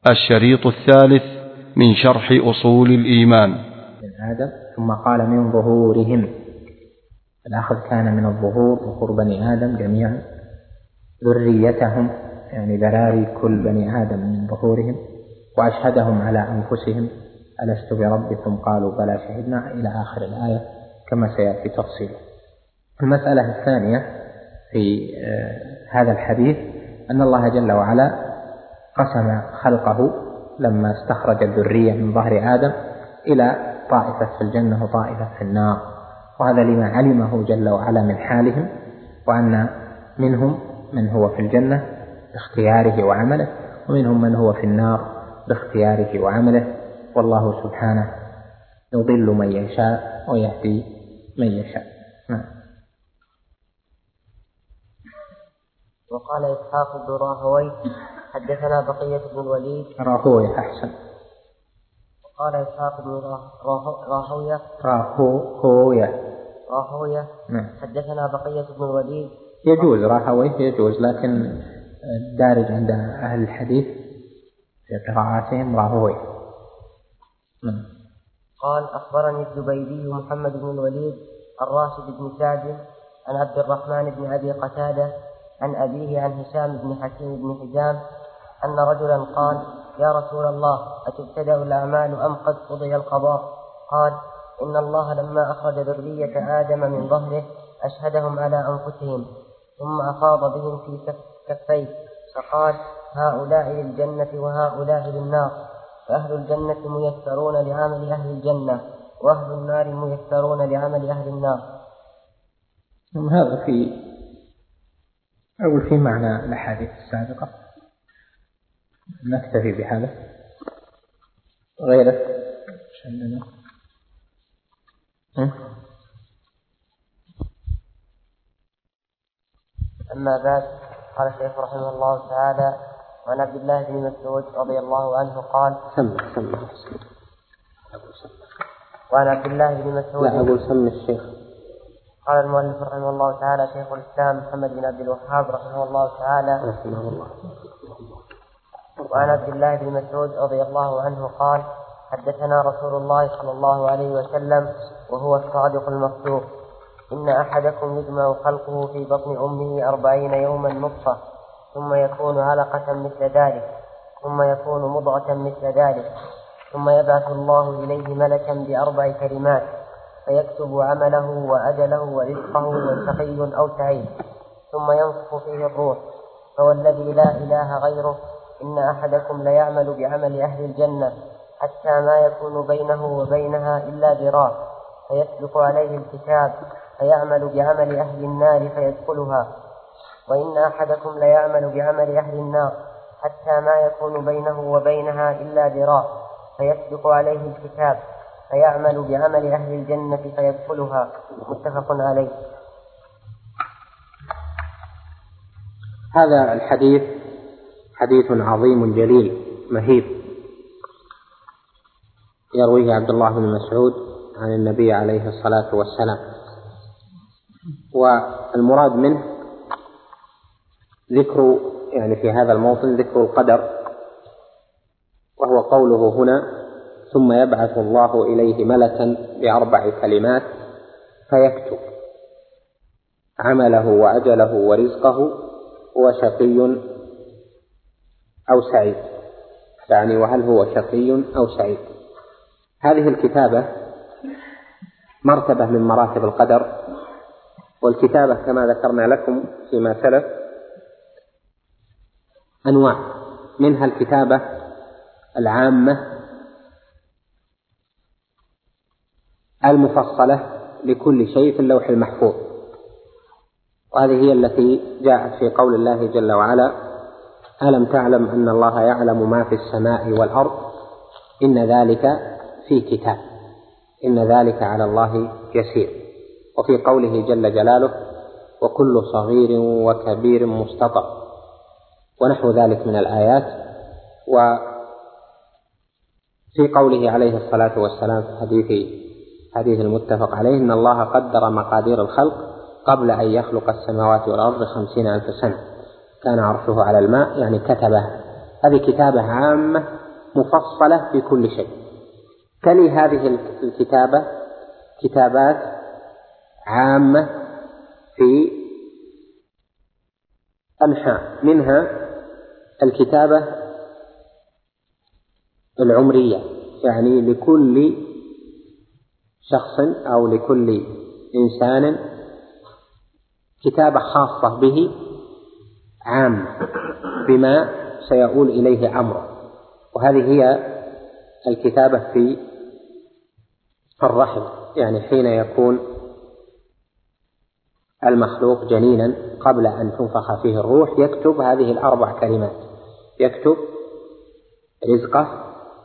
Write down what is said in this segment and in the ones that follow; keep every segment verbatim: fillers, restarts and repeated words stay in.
الشريط الثالث من شرح أصول الإيمان. من آدم ثم قال من ظهورهم، الأخذ كان من الظهور، ظهور بني آدم جميعا، ذريتهم يعني ذراري كل بني آدم من ظهورهم، وأشهدهم على أنفسهم ألست بربكم قالوا بلى شهدنا إلى آخر الآية كما سيأتي تفصيله. المسألة الثانية في هذا الحديث أن الله جل وعلا قسم خلقه لما استخرج الذرية من ظهر آدم إلى طائفة في الجنة وطائفة في النار، وهذا لما علمه جل وعلا من حالهم، وأن منهم من هو في الجنة باختياره وعمله، ومنهم من هو في النار باختياره وعمله، والله سبحانه يضل من يشاء ويهدي من يشاء. وقال إسحاق بن راهويه حدثنا بقية بن الوليد. راهويه أحسن. وقال إسحاق بن راهويه راهويه راهويه حدثنا بقية بن الوليد. يجوز راهويه يجوز، لكن الدارج عند أهل الحديث في قراءاتهم راهويه. قال أخبرني الزبيدي محمد بن الوليد الراشد بن سعد عن عبد الرحمن بن أبي قتادة عن أبيه عن هشام بن حكيم بن حزام أن رجلا قال يا رسول الله أتبتدأ الأعمال أم قد قضي القضاء؟ قال إن الله لما أخرج ذرية آدم من ظهره أشهدهم على أنفسهم ثم أفاض بهم في كفيه فقال هؤلاء للجنة وهؤلاء للنار، فأهل الجنة ميسرون لعمل أهل الجنة وأهل النار ميسرون لعمل أهل النار. هذا في أول في معنى الأحاديث السابقة، نكتفي بهذا. غيره شأننا. أما بعد، قال الشيخ رحمه الله تعالى وعن عبد الله بن مسعود رضي الله عنه قال سمع سمع وعن عبد الله بن مسعود لا أقول سمع الشيخ. قال المؤلف رحمه الله تعالى شيخ الإسلام محمد بن عبد الوهاب رحمه الله تعالى رحمه الله. وعن عبد الله بن مسعود رضي الله عنه قال حدثنا رسول الله صلى الله عليه وسلم وهو الصادق المصدوق إن أحدكم يجمع خلقه في بطن أمه أربعين يوما نطفة ثم يكون علقة مثل ذلك ثم يكون مضغة مثل ذلك ثم يبعث الله إليه ملكا بأربع كلمات فيكتب عمله وأجله ورزقه وشقي أو سعيد ثم ينفخ فيه الروح، فوالذي لا إله غيره إن أحدكم ليعمل بعمل أهل الجنة حتى ما يكون بينه وبينها إلا ذراع فيسبق عليه الكتاب فيعمل بعمل أهل النار فيدخلها، وإن أحدكم ليعمل بعمل أهل النار حتى ما يكون بينه وبينها إلا ذراع فيسبق عليه الكتاب فيعمل بعمل أهل الجنة فيدخلها. متفق عليه. هذا الحديث حديث عظيم جليل مهيب، يرويه عبد الله بن مسعود عن النبي عليه الصلاة والسلام، والمراد منه ذكر يعني في هذا الموطن ذكر القدر، وهو قوله هنا ثم يبعث الله إليه ملكا بأربع كلمات فيكتب عمله وأجله ورزقه وشقي أو سعيد، يعني وهل هو شقي أو سعيد. هذه الكتابة مرتبة من مراتب القدر، والكتابة كما ذكرنا لكم فيما سلف أنواع، منها الكتابة العامة المفصلة لكل شيء في اللوح المحفوظ، وهذه هي التي جاءت في قول الله جل وعلا ألم تعلم أن الله يعلم ما في السماء والأرض إن ذلك في كتاب إن ذلك على الله يسير، وفي قوله جل جلاله وكل صغير وكبير مستطر، ونحو ذلك من الآيات. وفي قوله عليه الصلاة والسلام في حديث حديث المتفق عليه إن الله قدر مقادير الخلق قبل أن يخلق السماوات والأرض خمسين ألف سنة، كان عرشه على الماء، يعني كتب هذه كتابة عامة مفصلة في كل شيء. تلي هذه الكتابة كتابات عامة في أنحاء، منها الكتابة العمرية، يعني لكل شخص أو لكل إنسان كتابة خاصة به عامة بما سيؤول إليه أمره، وهذه هي الكتابة في الرحم، يعني حين يكون المخلوق جنينا قبل أن تنفخ فيه الروح يكتب هذه الأربع كلمات: يكتب رزقه،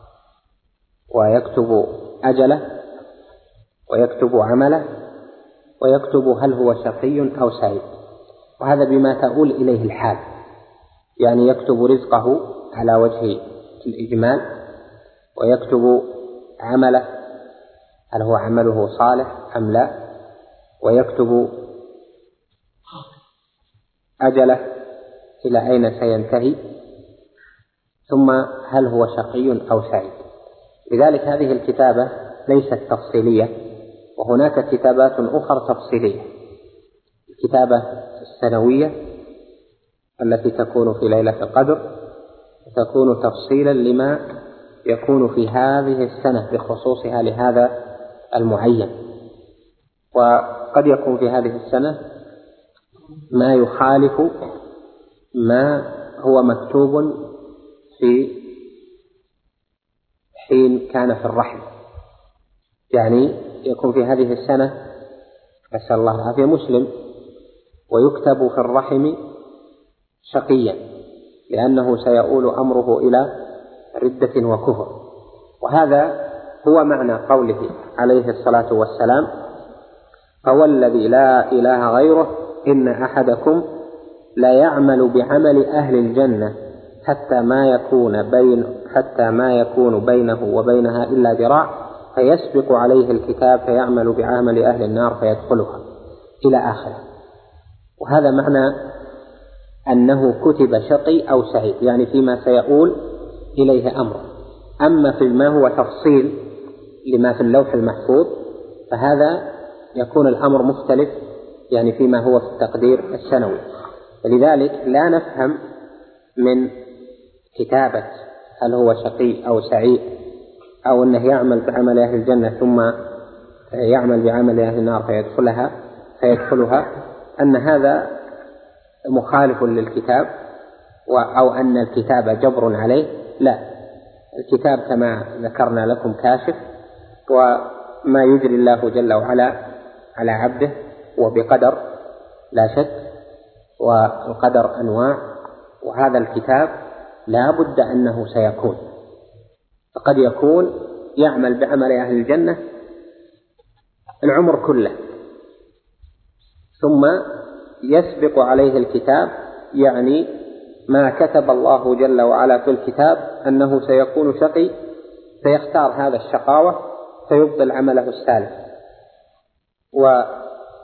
ويكتب أجله، ويكتب عمله، ويكتب هل هو شقي أو سعيد. وهذا بما تؤول إليه الحال، يعني يكتب رزقه على وجه الإجمال، ويكتب عمله هل هو عمله صالح أم لا، ويكتب أجله إلى أين سينتهي، ثم هل هو شقي أو سعيد. لذلك هذه الكتابة ليست تفصيلية، وهناك كتابات أخرى تفصيلية: الكتابة السنوية التي تكون في ليلة القدر، تكون تفصيلا لما يكون في هذه السنة بخصوصها لهذا المعين، وقد يكون في هذه السنة ما يخالف ما هو مكتوب في حين كان في الرحم. يعني يكون في هذه السنة نسأل الله العافية مسلم، ويكتب في الرحم شقيا لأنه سيؤول أمره إلى ردة وكفر. وهذا هو معنى قوله عليه الصلاة والسلام: فوالذي لا إله غيره إن أحدكم لا يعمل بعمل أهل الجنة حتى ما يكون بين حتى ما يكون بينه وبينها إلا ذراع فيسبق عليه الكتاب فيعمل بعمل أهل النار فيدخلها، إلى آخره. وهذا معنى أنه كتب شقي أو سعيد، يعني فيما سيؤول إليه أمره. أما فيما هو تفصيل لما في اللوح المحفوظ فهذا يكون الأمر مختلف، يعني فيما هو في التقدير السنوي. فلذلك لا نفهم من كتابة هل هو شقي أو سعيد أو أنه يعمل بعمل أهل الجنة ثم يعمل بعمل أهل النار فيدخلها فيدخلها أن هذا مخالف للكتاب أو أن الكتاب جبر عليه. لا، الكتاب كما ذكرنا لكم كاشف، وما يجري الله جل وعلا على عبده وبقدر لا شك، والقدر أنواع، وهذا الكتاب لا بد أنه سيكون. فقد يكون يعمل بعمل أهل الجنة العمر كله ثم يسبق عليه الكتاب، يعني ما كتب الله جل وعلا في الكتاب أنه سيكون شقي فيختار هذا الشقاوة فيبطل عمله السالف، وهو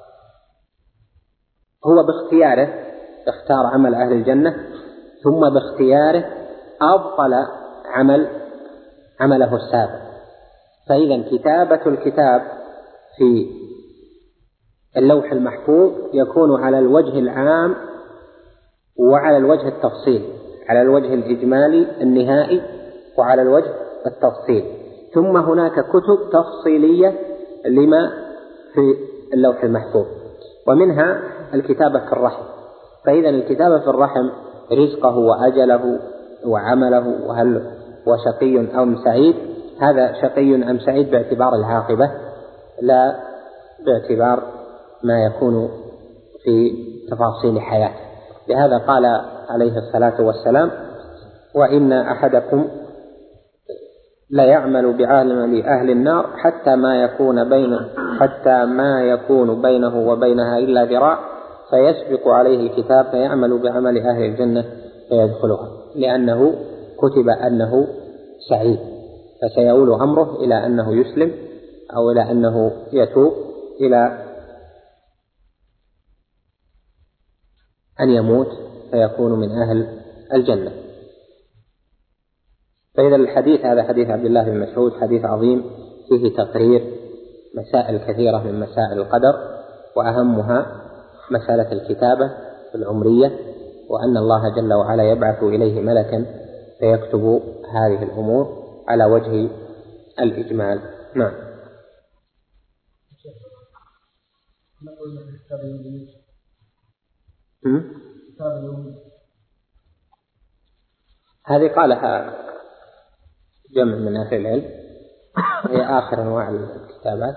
باختياره اختار عمل أهل الجنة ثم باختياره أبطل عمل عمله السابق. فإذا كتابة الكتاب في اللوح المحفوظ يكون على الوجه العام وعلى الوجه التفصيلي، على الوجه الإجمالي النهائي وعلى الوجه التفصيلي. ثم هناك كتب تفصيلية لما في اللوح المحفوظ، ومنها الكتابة في الرحم. فإذا الكتابة في الرحم رزقه وأجله وعمله وهل هو شقي أم سعيد، هذا شقي أم سعيد باعتبار العاقبة لا باعتبار ما يكون في تفاصيل حياته. لهذا قال عليه الصلاة والسلام: وإن أحدكم لا يعمل بعمل أهل النار حتى ما يكون بينه حتى ما يكون بينه وبينها إلا ذراع فيسبق عليه الكتاب فيعمل بعمل أهل الجنة فيدخلها، لأنه كتب أنه سعيد، فسيؤول أمره إلى أنه يسلم أو إلى أنه يتوب إلى أن يموت فيكون من أهل الجنة. فإذا الحديث هذا حديث عبد الله بن مسعود حديث عظيم فيه تقرير مسائل كثيرة من مسائل القدر، وأهمها مسألة الكتابة العمرية، وأن الله جل وعلا يبعث إليه ملكا فيكتب هذه الأمور على وجه الإجمال. نعم. هذه قالها جمع من أهل العلم، هي آخر أنواع الكتابات،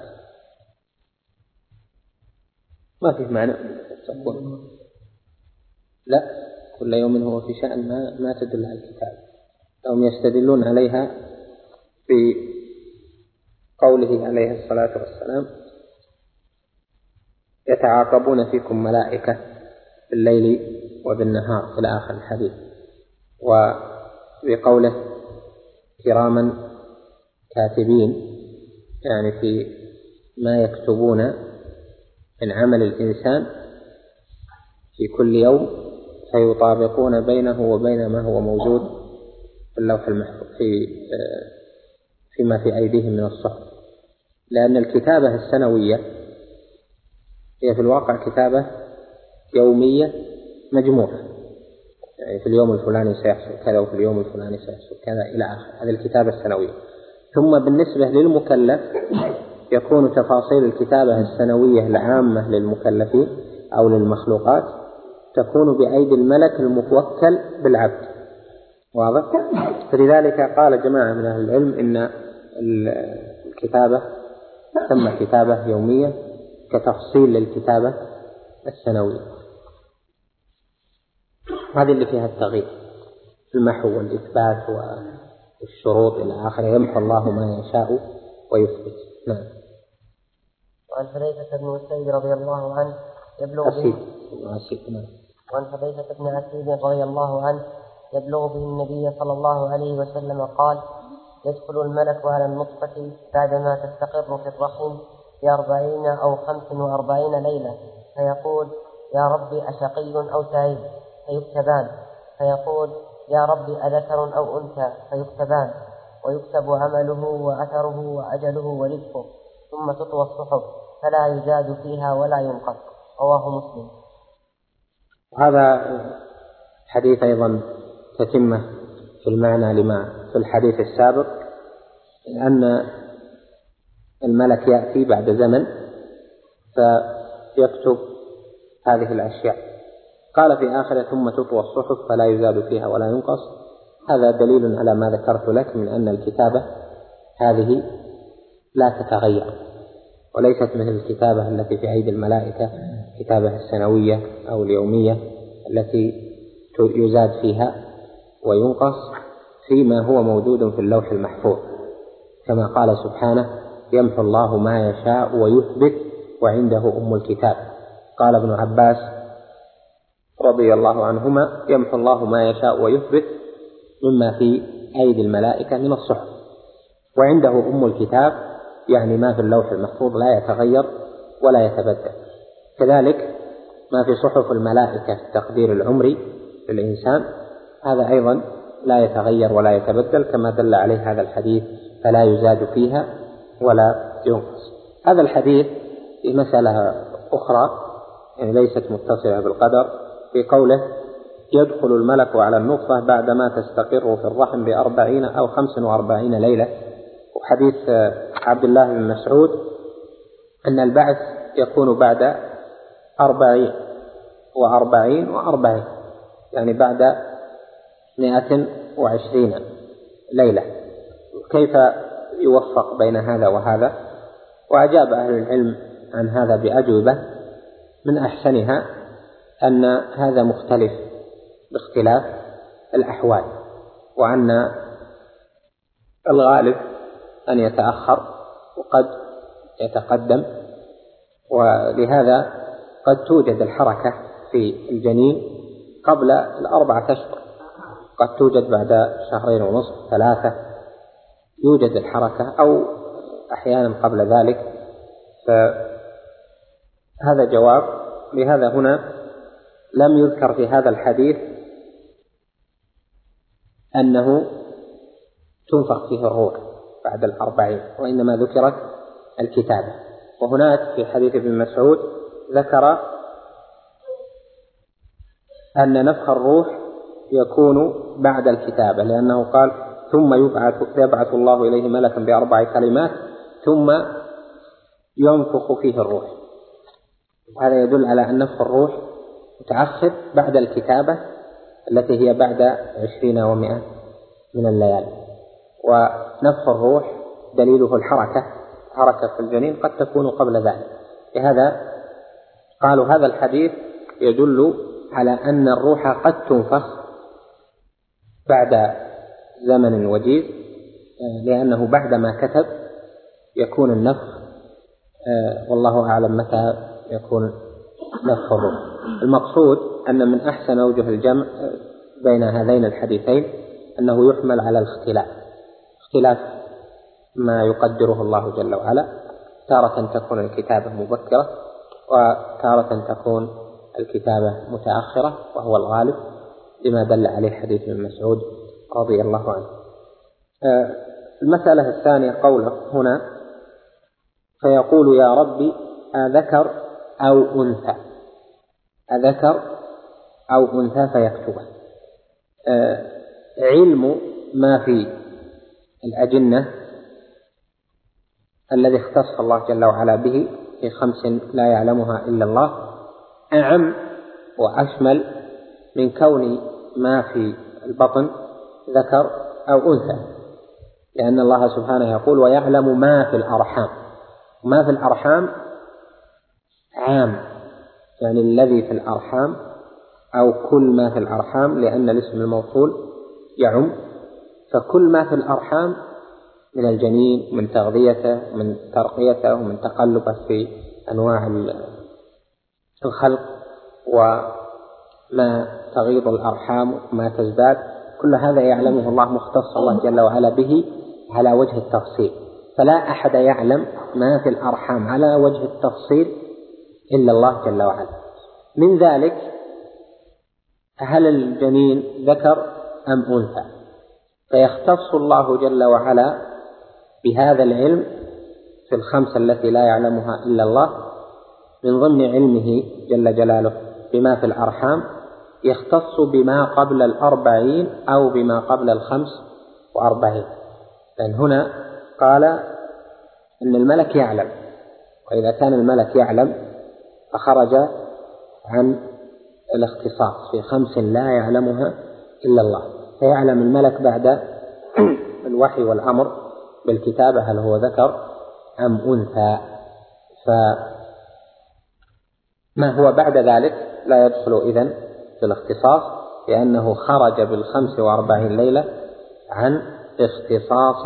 ما فيه معنى تقول لا كل يوم هو في شأن، ما, ما تدل على الكتاب. هم يستدلون عليها بقوله عليه الصلاة والسلام يتعاقبون فيكم ملائكة بالليل وبالنهار إلى آخر الحديث، وبقوله كراما كاتبين يعني في ما يكتبون من عمل الإنسان في كل يوم فيطابقون بينه وبين ما هو موجود في اللوح المحفوظ في فيما في أيديهم من الصحف، لأن الكتابة السنوية هي في الواقع كتابة يومية مجموعة، يعني في اليوم الفلاني سيحصل كذا وفي اليوم الفلاني سيحصل كذا إلى آخر، هذه الكتابة السنوية. ثم بالنسبة للمكلف يكون تفاصيل الكتابة السنوية العامة للمكلفين أو للمخلوقات تكون بأيدي الملك المتوكل بالعبد، واضح؟ فلذلك قال جماعة من أهل العلم إن الكتابة تسمى كتابة يومية كتفصيل للكتابة السنوية. هذه اللي فيها التغيير، المحو والإثبات والشروط إلى آخره، يمحو الله ما يشاء ويثبت. نعم. وعن حذيفة بن أسيد رضي الله عنه يبلغ أسيد. به أسيد. نعم. وعن حذيفة بن أسيد رضي الله عنه يبلغ به النبي صلى الله عليه وسلم قال يدخل الملك على النطفة بعدما تستقر في الرحم بأربعين أو خمس وأربعين ليلة فيقول يا ربي أشقي أو سعيد فيكتبان، فيقول يا ربي أذكر أو أنثى فيكتبان، ويكتب عمله وأثره وأجله ورزقه، ثم تطوى الصحف فلا يزاد فيها ولا ينقص. رواه مسلم. هذا حديث أيضا تتمة في المعنى لما في الحديث السابق، أن الملك يأتي بعد زمن فيكتب هذه الأشياء. قال في آخر ثم تطوى الصحف فلا يزاد فيها ولا ينقص. هذا دليل على ما ذكرت لك من أن الكتابة هذه لا تتغير، وليست مثل الكتابة التي في أيدي الملائكة الكتابة السنوية أو اليومية التي يزاد فيها وينقص فيما هو موجود في اللوح المحفوظ، كما قال سبحانه يمحو الله ما يشاء ويثبت وعنده أم الكتاب. قال ابن عباس رضي الله عنهما يمحو الله ما يشاء ويثبت مما في أيدي الملائكة من الصحف، وعنده أم الكتاب يعني ما في اللوح المحفوظ لا يتغير ولا يتبدل. كذلك ما في صحف الملائكة التقدير العمري للإنسان هذا أيضا لا يتغير ولا يتبدل، كما دل عليه هذا الحديث فلا يزاد فيها ولا ينقص. هذا الحديث في مسألة أخرى يعني ليست متصلة بالقدر، في قوله يدخل الملك على النطفة بعدما تستقر في الرحم بأربعين أو خمس وأربعين ليلة. وحديث عبد الله بن مسعود أن البعث يكون بعد أربعين وأربعين وأربعين يعني بعد مائة وعشرين ليلة. كيف يوفق بين هذا وهذا؟ وأجاب أهل العلم عن هذا بأجوبة من أحسنها أن هذا مختلف باختلاف الأحوال، وأن الغالب أن يتأخر وقد يتقدم، ولهذا قد توجد الحركة في الجنين قبل الأربعة أشهر، قد توجد بعد شهرين ونصف ثلاثة يوجد الحركة، أو أحيانا قبل ذلك. فهذا جواب. لهذا هنا لم يذكر في هذا الحديث أنه تنفخ فيه الروح بعد الأربعين، وإنما ذكرت الكتابة. وهناك في حديث ابن مسعود ذكر أن نفخ الروح يكون بعد الكتابة، لأنه قال ثم يبعث, يبعث الله إليه ملكا بأربع كلمات ثم ينفخ فيه الروح. هذا يدل على أن نفخ الروح متأخر بعد الكتابة التي هي بعد عشرين ومائة من الليالي. ونفخ الروح دليله الحركة، حركة في الجنين قد تكون قبل ذلك. لهذا قالوا هذا الحديث يدل على أن الروح قد تنفخ بعد زمن وجيز، لأنه بعدما كتب يكون النفخ، والله أعلم متى يكون نفخ الروح. المقصود أن من أحسن أوجه الجمع بين هذين الحديثين أنه يحمل على الاختلاف، اختلاف ما يقدره الله جل وعلا، تارة تكون الكتابة مبكرة وتارة تكون الكتابة متأخرة، وهو الغالب لما دل عليه حديث ابن مسعود رضي الله عنه. المسألة الثانية قوله هنا فيقول يا ربي أذكر أو أنثى، أذكر أو أنثى فيكتبه. علم ما في الأجنة الذي اختص الله جل وعلا به في خمس لا يعلمها إلا الله أعم وأشمل من كون ما في البطن ذكر أو أنثى، لأن الله سبحانه يقول ويعلم ما في الأرحام. ما في الأرحام عام، يعني الذي في الأرحام أو كل ما في الأرحام، لأن الاسم الموصول يعم، فكل ما في الأرحام من الجنين، من تغذيته، من ترقيته، ومن تقلبه في أنواع الخلق، وما تغيض الأرحام وما تزداد، كل هذا يعلمه الله، مختص الله جل وعلا به على وجه التفصيل. فلا أحد يعلم ما في الأرحام على وجه التفصيل إلا الله جل وعلا. من ذلك هل الجنين ذكر أم أنثى، فيختص الله جل وعلا بهذا العلم في الخمسة التي لا يعلمها إلا الله، من ضمن علمه جل جلاله بما في الأرحام يختص بما قبل الأربعين أو بما قبل الخمس وأربعين. لأن هنا قال إن الملك يعلم، وإذا كان الملك يعلم فخرج عن الاختصاص في خمس لا يعلمها إلا الله، فيعلم الملك بعد الوحي والأمر بالكتابة هل هو ذكر أم أنثى. فما هو بعد ذلك لا يدخل إذن في الاختصاص، لأنه خرج بالخمس وأربعين ليلة عن اختصاص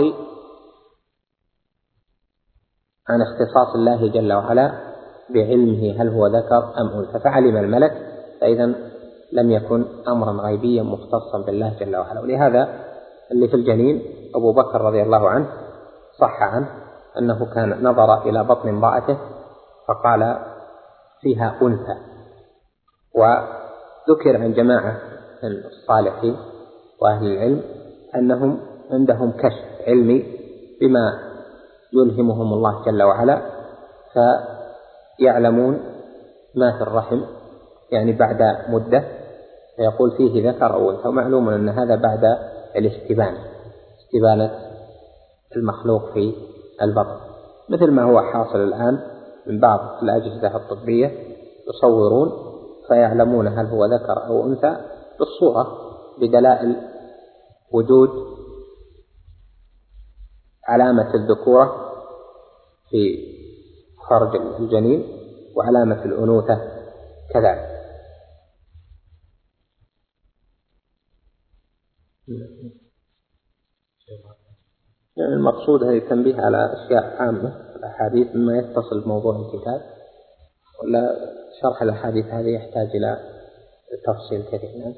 عن اختصاص الله جل وعلا بعلمه هل هو ذكر أم أنثى، فعلم الملك، فإذا لم يكن أمرا غيبيا مختصا بالله جل وعلا. ولهذا اللي في الجنين أبو بكر رضي الله عنه صح عنه أنه كان نظر إلى بطن امرأته فقال فيها أنثى. وذكر عن جماعة الصالحين وأهل العلم أنهم عندهم كشف علمي بما يلهمهم الله جل وعلا، فيعلمون ما في الرحم يعني بعد مدة، فيقول فيه ذكر أو أنثى. ومعلوم أن هذا بعد الاستبانة، استبانة المخلوق في البطن، مثل ما هو حاصل الآن من بعض الأجهزة الطبية يصورون فيعلمون هل هو ذكر أو أنثى بالصورة بدلائل وجود علامة الذكورة في فرج الجنين وعلامة الأنوثة كذلك. يعني المقصود هذه التنبيه على أشياء عامة الأحاديث مما يتصل بموضوع الكتاب، ولا شرح الأحاديث هذه يحتاج إلى تفصيل كثير.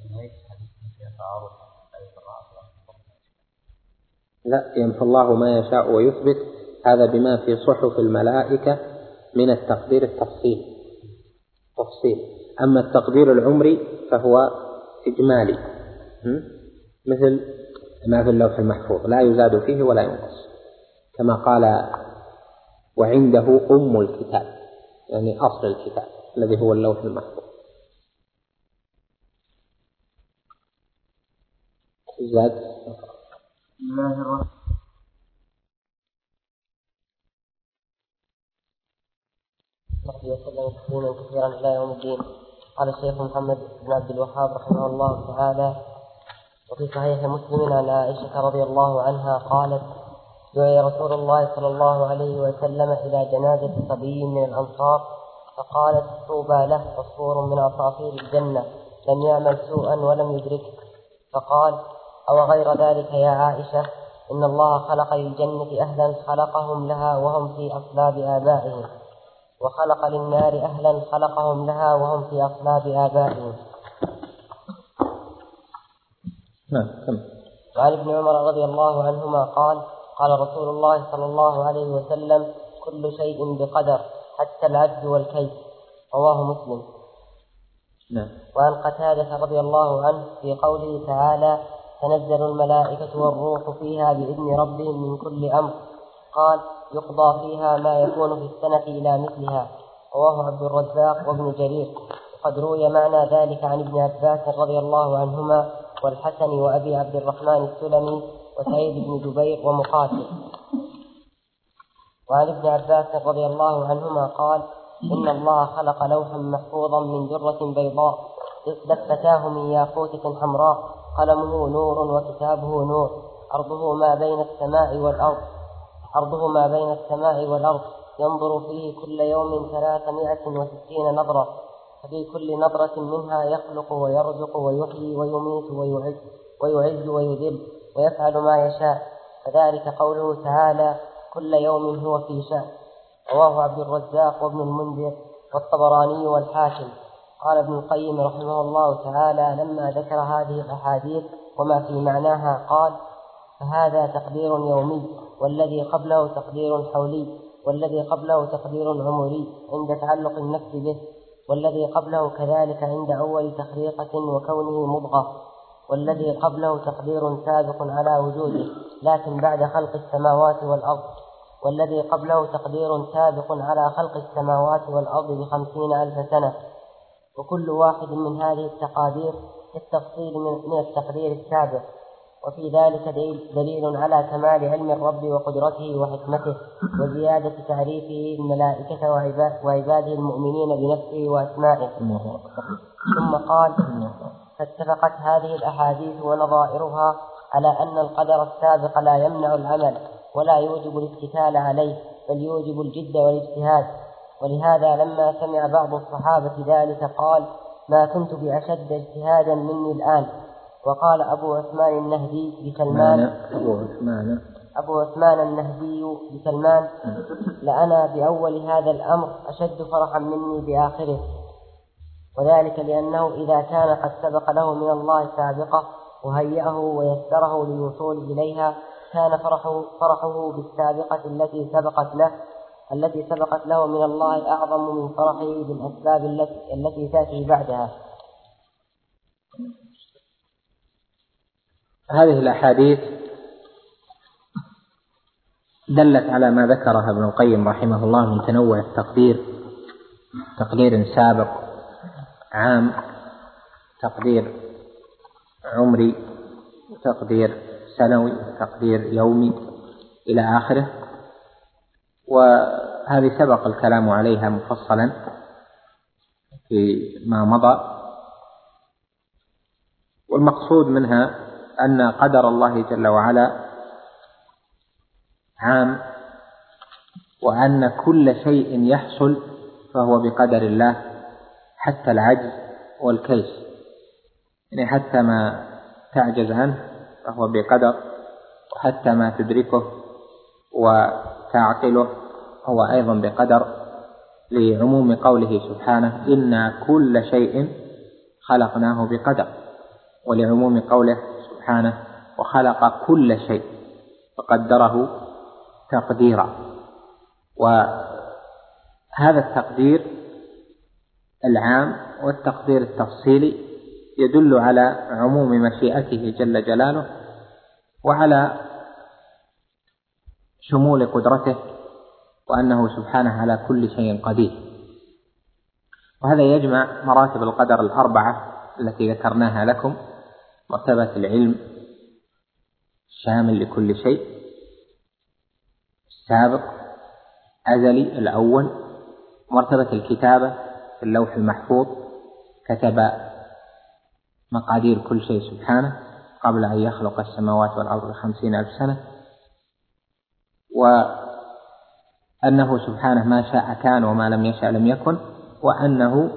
لا، يمحو الله ما يشاء ويثبت، هذا بما في صحف الملائكة من التقدير التفصيل تفصيل. أما التقدير العمري فهو إجمالي، مثل ما في اللوح المحفوظ لا يزاد فيه ولا ينقص، كما قال وعنده أم الكتاب، يعني أصل الكتاب الذي هو اللوح المحفوظ. زاد. بسم الله الرحمن وسلم تسليما كثيرا إلى يوم الدين. قال الشيخ محمد بن عبد الوهاب رحمه الله تعالى: وفي صحيح مسلم عن عائشة رضي الله عنها قالت: دعي رسول الله صلى الله عليه وسلم إلى جنازة صبي من الأنصار فقالت: طوبى له عصفور من عصافير الجنة لم يعمل سوءا ولم يدركه. فقال: أو غير ذلك يا عائشة، إن الله خلق للجنة أهلا خلقهم لها وهم في أصلاب آبائهم، وخلق للنار أهلا خلقهم لها وهم في أصلاب آبائهم. نعم. وعن ابن عمر رضي الله عنهما قال: قال رسول الله صلى الله عليه وسلم: كل شيء بقدر حتى العد والكيس. رواه مسلم. نعم. وعن قتادة رضي الله عنه في قوله تعالى: تنزل الملائكة والروح فيها بإذن ربهم من كل أمر، قال: يقضى فيها ما يكون في السنة إلى مثلها. رواه عبد الرزاق وابن جرير. وقد روي معنى ذلك عن ابن عباس رضي الله عنهما والحسن وأبي عبد الرحمن السلمي وسعيد بن جبير ومقاتل. وعن ابن عباس رضي الله عنهما قال: إن الله خلق لوحا محفوظا من درة بيضاء دفتاه من ياقوتة حمراء، قلمه نور وكتابه نور، أرضه ما بين السماء والأرض أرضه ما بين السماء والأرض ينظر فيه كل يوم ثلاثمائة وستين نظرة، ففي كل نظرة منها يخلق ويرزق ويحيي ويميت ويعز ويعز ويذل ويفعل ما يشاء، فذلك قوله تعالى: كل يوم هو في شأن. رواه عبد الرزاق وابن المنذر والطبراني والحاكم. قال ابن القيم رحمه الله تعالى لما ذكر هذه الأحاديث وما في معناها قال: فهذا تقدير يومي، والذي قبله تقدير حولي، والذي قبله تقدير عمري عند تعلق النفس به، والذي قبله كذلك عند أول تخريقة وكونه مضغة، والذي قبله تقدير سابق على وجوده لكن بعد خلق السماوات والأرض، والذي قبله تقدير سابق على خلق السماوات والأرض بخمسين ألف سنة. وكل واحد من هذه التقادير التفصيل من التقدير السابق، وفي ذلك دليل على كمال علم الرب وقدرته وحكمته وزيادة تعريفه الملائكة وعباده المؤمنين بنفسه وأسمائه. ثم قال: فاتفقت هذه الأحاديث ونظائرها على أن القدر السابق لا يمنع العمل ولا يوجب الاتكال عليه، بل يوجب الجد والاجتهاد. ولهذا لما سمع بعض الصحابة ذلك قال: ما كنت بأشد اجتهادا مني الآن. وقال أبو عثمان النهدي بسلمان أبو عثمان أبو عثمان النهدي بسلمان: لأنا بأول هذا الأمر أشد فرحا مني بآخره، وذلك لأنه إذا كان قد سبق له من الله سابقة وهيئه ويسره للوصول إليها كان فرحه, فرحه بالسابقة التي سبقت له التي سبقت له من الله أعظم من فرحه بالأسباب التي, التي تأتي بعدها. هذه الأحاديث دلت على ما ذكرها ابن القيم رحمه الله من تنوع التقدير، تقدير سابق عام، تقدير عمري، تقدير سنوي، تقدير يومي إلى آخره. وهذه سبق الكلام عليها مفصلا في ما مضى. والمقصود منها أن قدر الله جل وعلا عام، وأن كل شيء يحصل فهو بقدر الله حتى العجز والكيس، يعني حتى ما تعجز عنه فهو بقدر، وحتى ما تدركه وتعقله هو أيضا بقدر، لعموم قوله سبحانه: إنا كل شيء خلقناه بقدر، ولعموم قوله سبحانه: وخلق كل شيء فقدره تقديرا. وهذا التقدير العام والتقدير التفصيلي يدل على عموم مشيئته جل جلاله وعلى شمول قدرته، وأنه سبحانه على كل شيء قدير. وهذا يجمع مراتب القدر الأربعة التي ذكرناها لكم: مرتبة العلم الشامل لكل شيء، السابق أزلي الأول، مرتبة الكتابة في اللوح المحفوظ، كتب مقادير كل شيء سبحانه قبل أن يخلق السماوات والأرض بخمسين ألف سنة، وأنه سبحانه ما شاء كان وما لم يشاء لم يكن، وأنه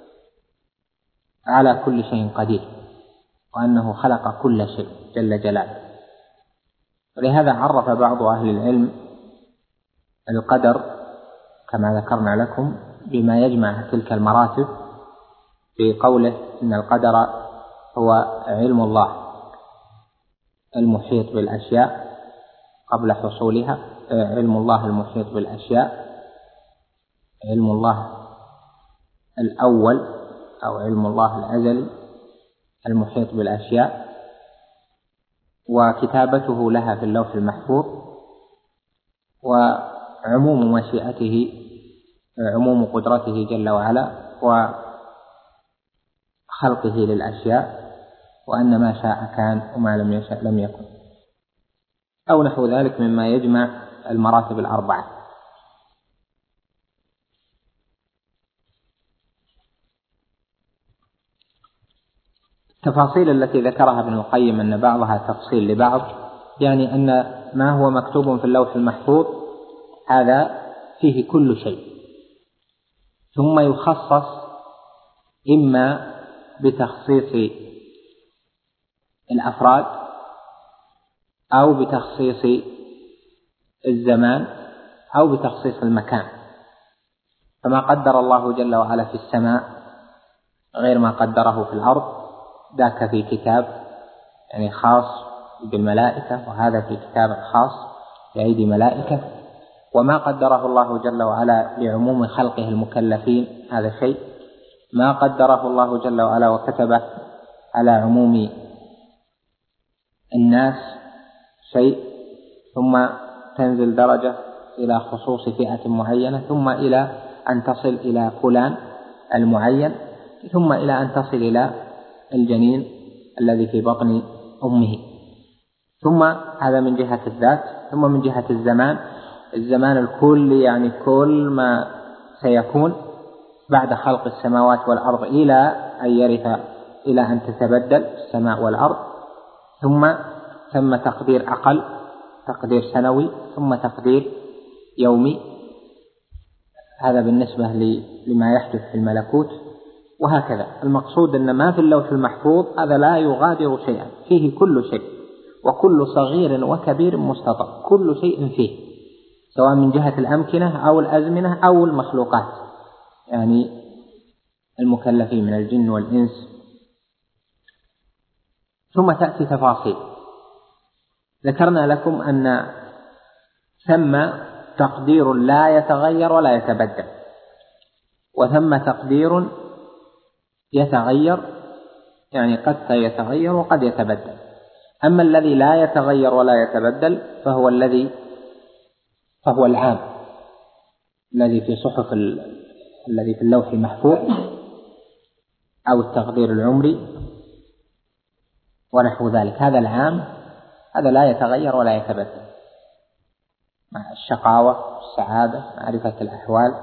على كل شيء قدير، وأنه خلق كل شيء جل جلاله. ولهذا عرف بعض أهل العلم القدر كما ذكرنا لكم بما يجمع تلك المراتب في قوله إن القدر هو علم الله المحيط بالأشياء قبل حصولها، علم الله المحيط بالأشياء، علم الله الأول أو علم الله الأزلي المحيط بالأشياء، وكتابته لها في اللوح المحفوظ، وعموم مشيئته، عموم قدرته جل وعلا، وخلقه للأشياء، وأن ما شاء كان وما لم يشاء لم يكن، أو نحو ذلك مما يجمع المراتب الأربعة. التفاصيل التي ذكرها ابن القيم أن بعضها تفصيل لبعض، يعني أن ما هو مكتوب في اللوح المحفوظ هذا فيه كل شيء، ثم يخصص إما بتخصيص الأفراد أو بتخصيص الزمان أو بتخصيص المكان. فما قدر الله جل وعلا في السماء غير ما قدره في الأرض، ذاك في كتاب يعني خاص بالملائكة، وهذا في كتاب خاص بأيدي ملائكة. وما قدره الله جل وعلا لعموم خلقه المكلفين هذا شيء، ما قدره الله جل وعلا وكتبه على عموم الناس شيء، ثم تنزل درجة إلى خصوص فئة معينة، ثم إلى أن تصل إلى فلان المعين، ثم إلى أن تصل إلى الجنين الذي في بطن أمه. ثم هذا من جهة الذات. ثم من جهة الزمان، الزمان الكلي يعني كل ما سيكون بعد خلق السماوات والأرض إلى أن يرث إلى أن تتبدل السماء والأرض. ثم ثم تقدير أقل، تقدير سنوي، ثم تقدير يومي، هذا بالنسبة لما يحدث في الملكوت. وهكذا المقصود أن ما في اللوح المحفوظ هذا لا يغادر شيئا، فيه كل شيء، وكل صغير وكبير مستطر، كل شيء فيه، سواء من جهة الأمكنة أو الأزمنة أو المخلوقات، يعني المكلفين من الجن والإنس. ثم تأتي تفاصيل. ذكرنا لكم أن ثم تقدير لا يتغير ولا يتبدل، وثم تقدير يتغير، يعني قد يتغير وقد يتبدل. أما الذي لا يتغير ولا يتبدل فهو الذي فهو العام الذي في صحف الذي في اللوح المحفوظ أو التقدير العمري ونحو ذلك. هذا العام هذا لا يتغير ولا يتبدل، مع الشقاوة، السعادة، معرفة الأحوال،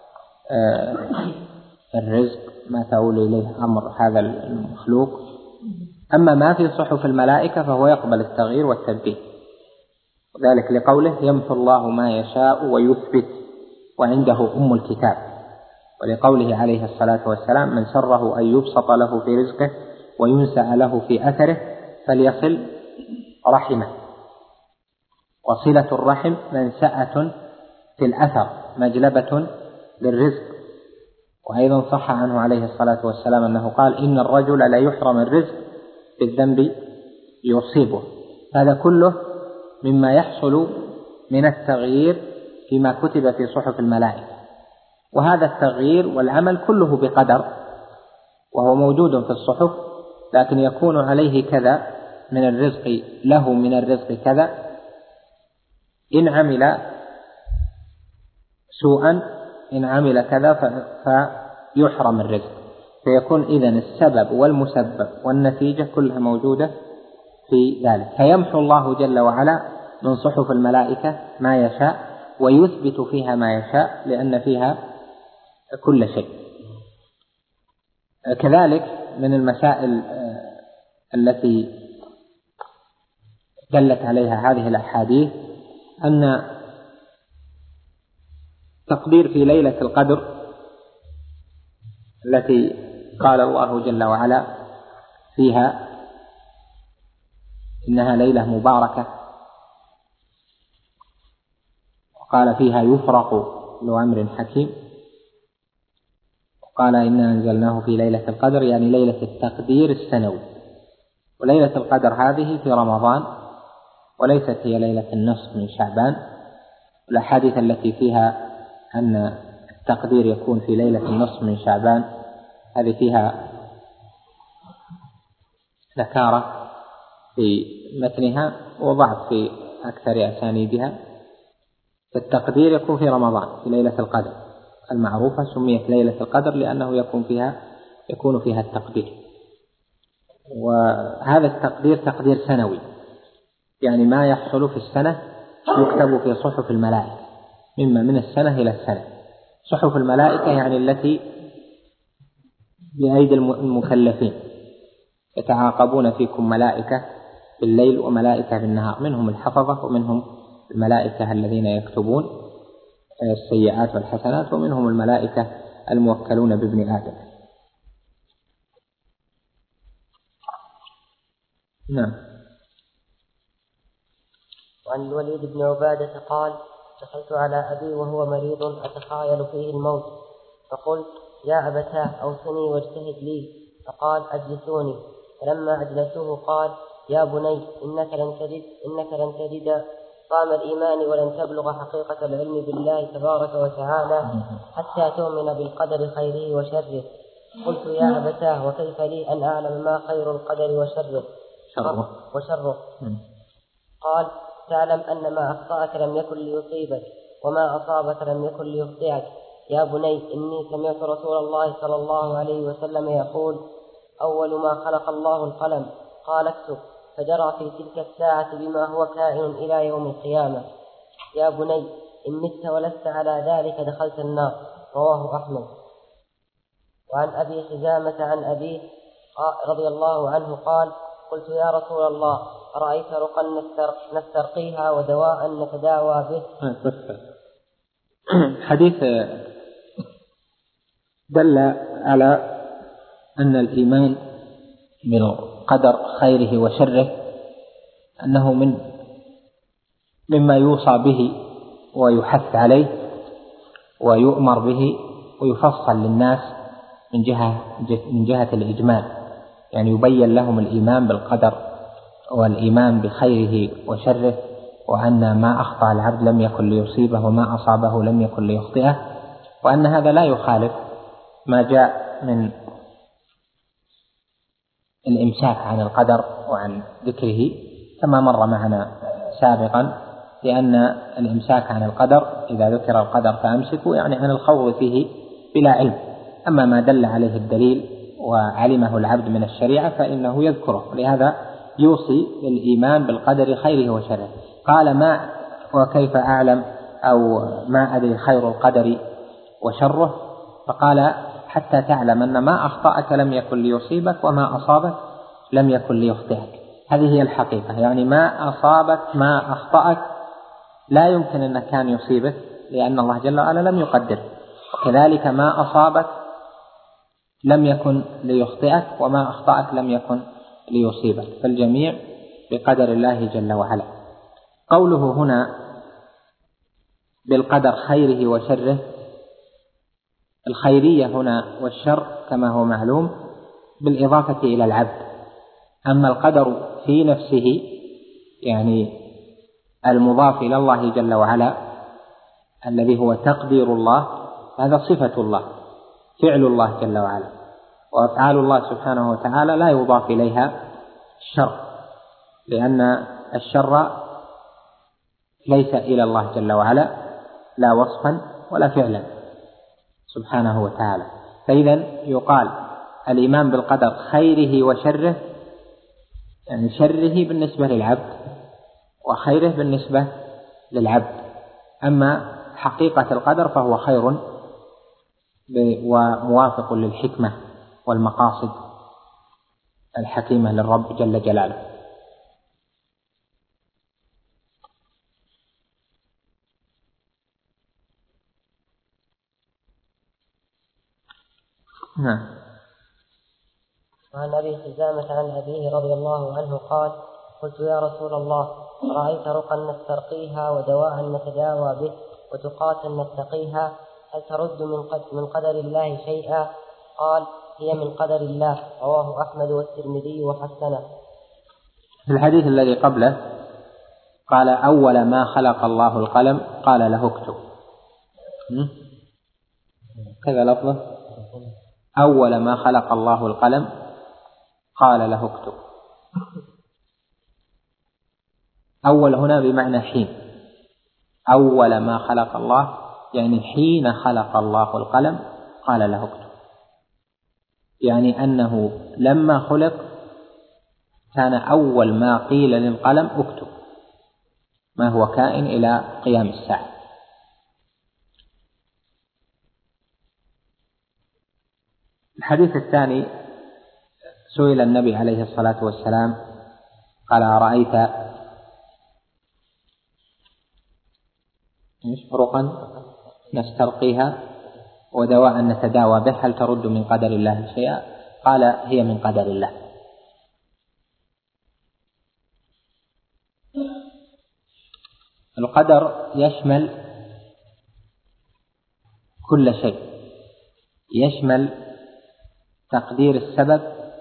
الرزق، ما تؤول إليه أمر هذا المخلوق. أما ما في صحف الملائكة فهو يقبل التغيير والتبديل، وذلك لقوله يمحو الله ما يشاء ويثبت وعنده أم الكتاب، ولقوله عليه الصلاة والسلام من سره أن يبسط له في رزقه وينسأ له في أثره فليصل رحمه، وصلة الرحم منسأة في الأثر مجلبة للرزق. وأيضا صح عنه عليه الصلاة والسلام أنه قال إن الرجل لا يحرم الرزق بالذنب يصيبه. هذا كله مما يحصل من التغيير فيما كتب في صحف الملائكة، وهذا التغيير والعمل كله بقدر، وهو موجود في الصحف، لكن يكون عليه كذا من الرزق له من الرزق كذا، إن عمل سوءا إن عمل كذا فيحرم الرزق، فيكون إذن السبب والمسبب والنتيجة كلها موجودة في ذلك. فيمحو الله جل وعلا من صحف الملائكة ما يشاء ويثبت فيها ما يشاء، لأن فيها كل شيء. كذلك من المسائل التي دلت عليها هذه الأحاديث أن تقدير في ليلة القدر التي قال الله جل وعلا فيها إنها ليلة مباركة، وقال فيها يفرق ذو أمر حكيم، وقال إنا أنزلناه في ليلة القدر يعني ليلة التقدير السنوي. وليلة القدر هذه في رمضان وليست هي ليلة النصف من شعبان. الأحاديث التي فيها أن التقدير يكون في ليلة النصف من شعبان هذه فيها ذكارة في متنها وضعف في أكثر أسانيدها. التقدير يكون في رمضان في ليلة القدر المعروفة، سميت ليلة القدر لأنه يكون فيها يكون فيها التقدير. وهذا التقدير تقدير سنوي، يعني ما يحصل في السنة يكتب في صحف الملائكة مما من السنة إلى السنة. صحف الملائكة يعني التي بأيدي المكلفين، يتعاقبون فيكم ملائكة بالليل وملائكة بالنهار، منهم الحفظة ومنهم الملائكة الذين يكتبون السيئات والحسنات، ومنهم الملائكة الموكلون بابن آدم. نعم. وعن الوليد بن عبادة قال: دخلت على أبي وهو مريض أتخايل فيه الموت، فقلت: يا أبتاه أوصني واجتهد لي. فقال: أجلسوني. فلما أجلسوه قال: يا بني إنك لن تجد إنك لن تجد طعم الإيمان ولن تبلغ حقيقة العلم بالله تبارك وتعالى حتى تؤمن بالقدر خيره وشره. قلت: يا أبتاه وكيف لي أن أعلم ما خير القدر وشره وشره قال: تعلم أن ما أخطأك لم يكن ليصيبك وما أصابك لم يكن ليخطئك. يا بني إني سمعت رسول الله صلى الله عليه وسلم يقول: أول ما خلق الله القلم، قال: اكتب. فجرى في تلك الساعة بما هو كائن إلى يوم القيامة. يا بني إن مت ولست على ذلك دخلت النار. رواه أحمد. وعن أبي حزامة عن أبيه رضي الله عنه قال: قلت: يا رسول الله أرأيت رقا نسترقيها ودواء نتداوى به؟ حديث دل على أن الإيمان بالقدر خيره وشره أنه من مما يوصى به ويحث عليه ويؤمر به ويفصل للناس من جهة من جهة الإجمال، يعني يبين لهم الإيمان بالقدر والإيمان بخيره وشره، وأن ما أخطأ العبد لم يكن ليصيبه وما أصابه لم يكن ليخطئه، وأن هذا لا يخالف ما جاء من الإمساك عن القدر وعن ذكره كما مر معنا سابقا، لأن الإمساك عن القدر إذا ذكر القدر فأمسكوا يعني عن الخوض فيه بلا علم. أما ما دل عليه الدليل وعلمه العبد من الشريعة فإنه يذكره، ولهذا يوصي بالإيمان بالقدر خيره وشره. قال: ما وكيف أعلم أو ما أدري خير القدر وشره؟ فقال: حتى تعلم أن ما أخطأك لم يكن ليصيبك وما أصابك لم يكن ليخطئك. هذه هي الحقيقة، يعني ما أصابك ما أخطأك لا يمكن أن كان يصيبك لأن الله جل وعلا لم يقدر، وكذلك ما أصابك لم يكن ليخطئك وما أخطأك لم يكن ليصيبك، فالجميع بقدر الله جل وعلا. قوله هنا بالقدر خيره وشره، الخيرية هنا والشر كما هو معلوم بالإضافة إلى العبد. أما القدر في نفسه يعني المضاف إلى الله جل وعلا الذي هو تقدير الله، هذا صفة الله فعل الله جل وعلا، وأفعال الله سبحانه وتعالى لا يضاف إليها الشر. لأن الشر ليس إلى الله جل وعلا لا وصفا ولا فعلا سبحانه وتعالى. فإذا يقال الإيمان بالقدر خيره وشره، يعني شره بالنسبة للعبد وخيره بالنسبة للعبد. أما حقيقة القدر فهو خير وموافق للحكمة والمقاصد الحكيمة للرب جل جلاله. نعم. وعن أبي حزامة عن أبيه رضي الله عنه قال: قلت يا رسول الله، رأيت رقا نسترقيها ودواء نتداوى به وتقاة نتقيها، هل ترد من قدر الله شيئا؟ قال: هي من قدر الله. رواه أحمد والترمذي وحسنه. في الحديث الذي قبله قال: أول ما خلق الله القلم قال له اكتب. كذا لفظه: أول ما خلق الله القلم قال له اكتب. أول هنا بمعنى حين، أول ما خلق الله يعني حين خلق الله القلم قال له اكتب، يعني أنه لما خلق كان أول ما قيل للقلم اكتب ما هو كائن إلى قيام الساعة. الحديث الثاني: سئل النبي عليه الصلاة والسلام قال: أرأيت رقا نسترقيها ودواء نتداوى به هل ترد من قدر الله شيئا؟ قال: هي من قدر الله. القدر يشمل كل شيء، يشمل تقدير السبب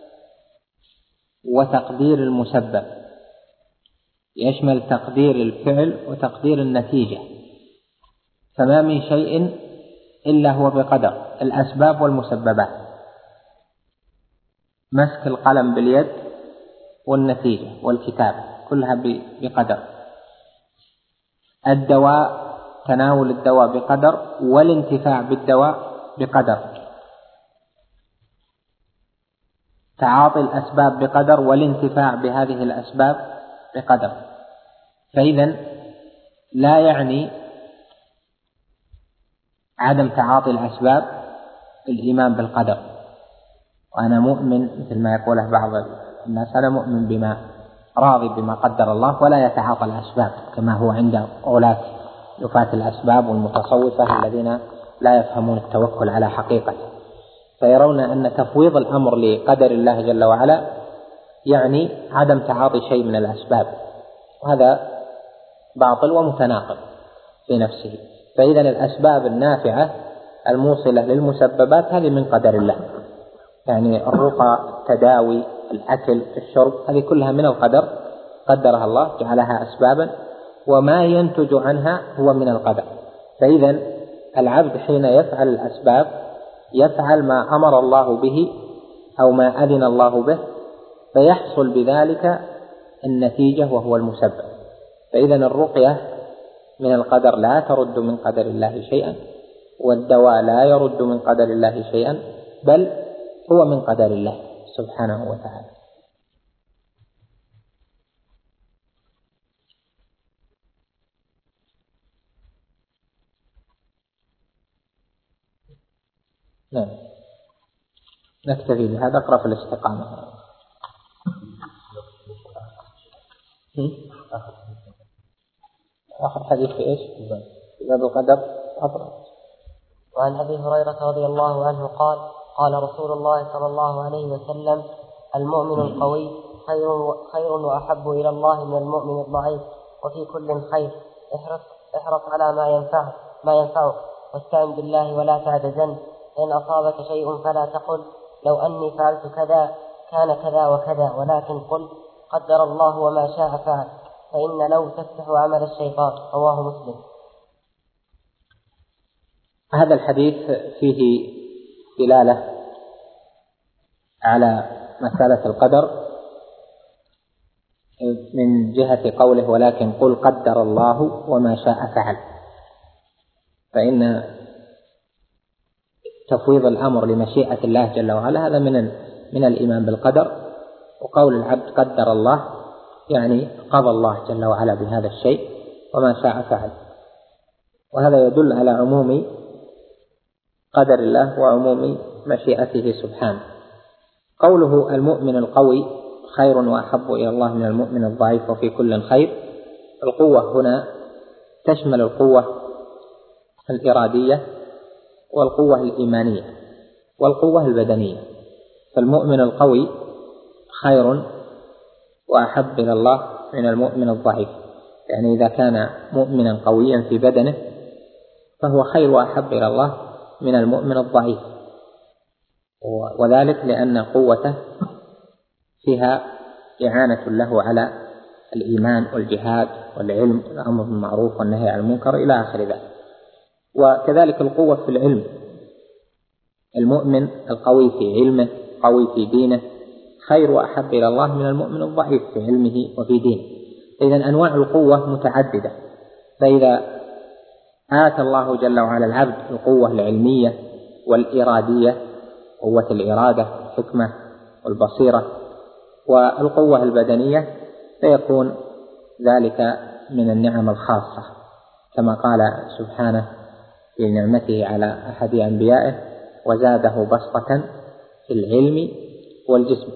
وتقدير المسبب، يشمل تقدير الفعل وتقدير النتيجة، فما من شيء إلا هو بقدر. الأسباب والمسببات، مسك القلم باليد والنتيجة والكتابة كلها بقدر. الدواء، تناول الدواء بقدر، والانتفاع بالدواء بقدر. تعاطي الأسباب بقدر والانتفاع بهذه الأسباب بقدر. فإذا لا يعني عدم تعاطي الأسباب الإيمان بالقدر، وأنا مؤمن مثل ما يقوله بعض الناس: أنا مؤمن بما راضي بما قدر الله، ولا يتعاطى الأسباب كما هو عند غلاة نفاة الأسباب والمتصوفة الذين لا يفهمون التوكل على حقيقته، فيرون أن تفويض الأمر لقدر الله جل وعلا يعني عدم تعاطي شيء من الأسباب، وهذا باطل ومتناقض في نفسه. فإذا الأسباب النافعة الموصلة للمسببات هذه من قدر الله، يعني الرقى، التداوي، الأكل، الشرب، هذه كلها من القدر، قدرها الله جعلها أسبابا، وما ينتج عنها هو من القدر. فإذا العبد حين يفعل الأسباب يفعل ما أمر الله به أو ما أذن الله به، فيحصل بذلك النتيجة وهو المسبب. فإذا الرقية من القدر لا ترد من قدر الله شيئا، والدواء لا يرد من قدر الله شيئا، بل هو من قدر الله سبحانه وتعالى. نعم، نكتفي بهذا. اقرأ في الاستقامة. آخر حديث في إيش؟ في باب القدر. أقرأ. وعن أبي هريرة رضي الله عنه قال: قال رسول الله صلى الله عليه وسلم: المؤمن القوي خير خير وأحب إلى الله من المؤمن الضعيف، وفي كل خير. احرص احرص على ما ينفعك ما ينفعك واستعن بالله ولا تعجزن. إن أصابك شيء فلا تقل لو أني فعلت كذا كان كذا وكذا، ولكن قل قدر الله وما شاء فعل، فإن لو تفتح عمل الشيطان. رواه مسلم. هذا الحديث فيه دلالة على مسألة القدر، من جهة قوله ولكن قل قدر الله وما شاء فعل، فإن تفويض الأمر لمشيئة الله جل وعلا هذا من من الإيمان بالقدر. وقول العبد قدر الله يعني قضى الله جل وعلا بهذا الشيء وما شاء فعل، وهذا يدل على عموم قدر الله وعموم مشيئته سبحانه. قوله المؤمن القوي خير وأحب إلى الله من المؤمن الضعيف وفي كل خير، القوة هنا تشمل القوة الإرادية والقوة الإيمانية والقوة البدنية. فالمؤمن القوي خير وأحب إلى الله من المؤمن الضعيف، يعني إذا كان مؤمنا قويا في بدنه فهو خير وأحب إلى الله من المؤمن الضعيف، وذلك لأن قوته فيها إعانة له على الإيمان والجهاد والعلم والأمر بالمعروف والنهي عن المنكر إلى آخر ذلك. وكذلك القوة في العلم، المؤمن القوي في علمه قوي في دينه خير وأحب إلى الله من المؤمن الضعيف في علمه وفي دينه. إذن أنواع القوة متعددة، فإذا آتى الله جل وعلا العبد القوة العلمية والإرادية، قوة الإرادة الحكمة والبصيرة والقوة البدنية، فيكون ذلك من النعم الخاصة كما قال سبحانه في نعمته على أحد أنبيائه وزاده بسطة في العلم والجسم.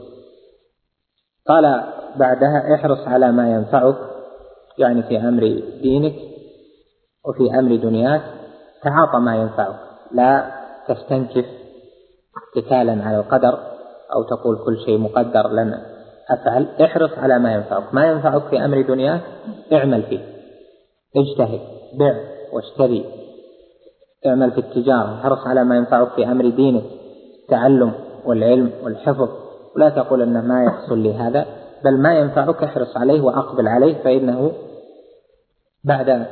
قال بعدها احرص على ما ينفعك، يعني في أمر دينك وفي أمر دنياك، تعاطى ما ينفعك، لا تستنكف اتكالا على القدر أو تقول كل شيء مقدر لن أفعل. احرص على ما ينفعك، ما ينفعك في أمر دنياك اعمل فيه، اجتهد، بع واشتري، اعمل في التجارة. احرص على ما ينفعك في أمر دينك، التعلم والعلم والحفظ، ولا تقول أن ما يحصل لي هذا، بل ما ينفعك احرص عليه وأقبل عليه، فإنه بعد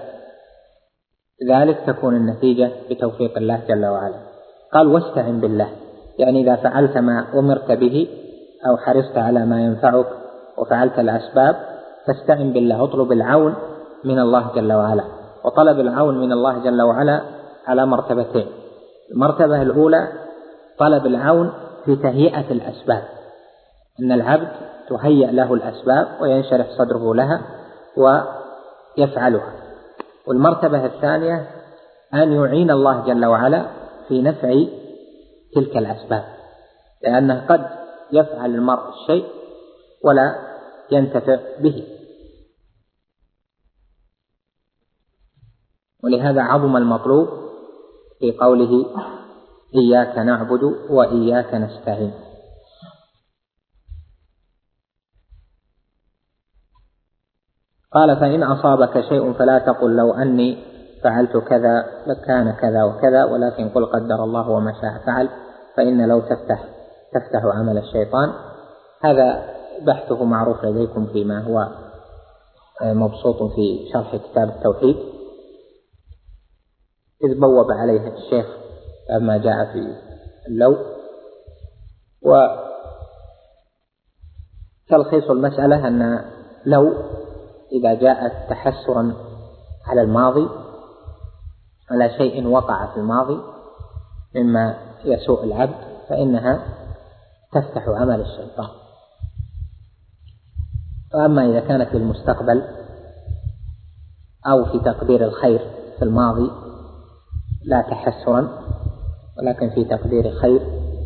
ذلك تكون النتيجة بتوفيق الله جل وعلا. قال واستعن بالله، يعني إذا فعلت ما أمرت به أو حرصت على ما ينفعك وفعلت الأسباب فاستعن بالله، اطلب العون من الله جل وعلا. وطلب العون من الله جل وعلا على مرتبتين. المرتبة الأولى طلب العون في تهيئة الأسباب، أن العبد تهيأ له الأسباب وينشرح صدره لها ويفعلها. والمرتبة الثانية أن يعين الله جل وعلا في نفع تلك الأسباب، لأنه قد يفعل المرء الشيء ولا ينتفع به. ولهذا عظم المطلوب في قوله إياك نعبد وإياك نستعين. قال فإن أصابك شيء فلا تقل لو أني فعلت كذا لكان كذا وكذا، ولكن قل قدر الله وما شاء فعل، فإن لو تفتح تفتح عمل الشيطان. هذا بحثه معروف لديكم فيما هو مبسوط في شرح كتاب التوحيد، إذ بوب عليه الشيخ ما جاء في اللو. وتلخيص المسألة أن لو إذا جاءت تحسرا على الماضي على شيء وقع في الماضي مما يسوء العبد فإنها تفتح عمل الشيطان. وأما إذا كانت في المستقبل أو في تقدير الخير في الماضي لا تحسرا ولكن في تقدير خير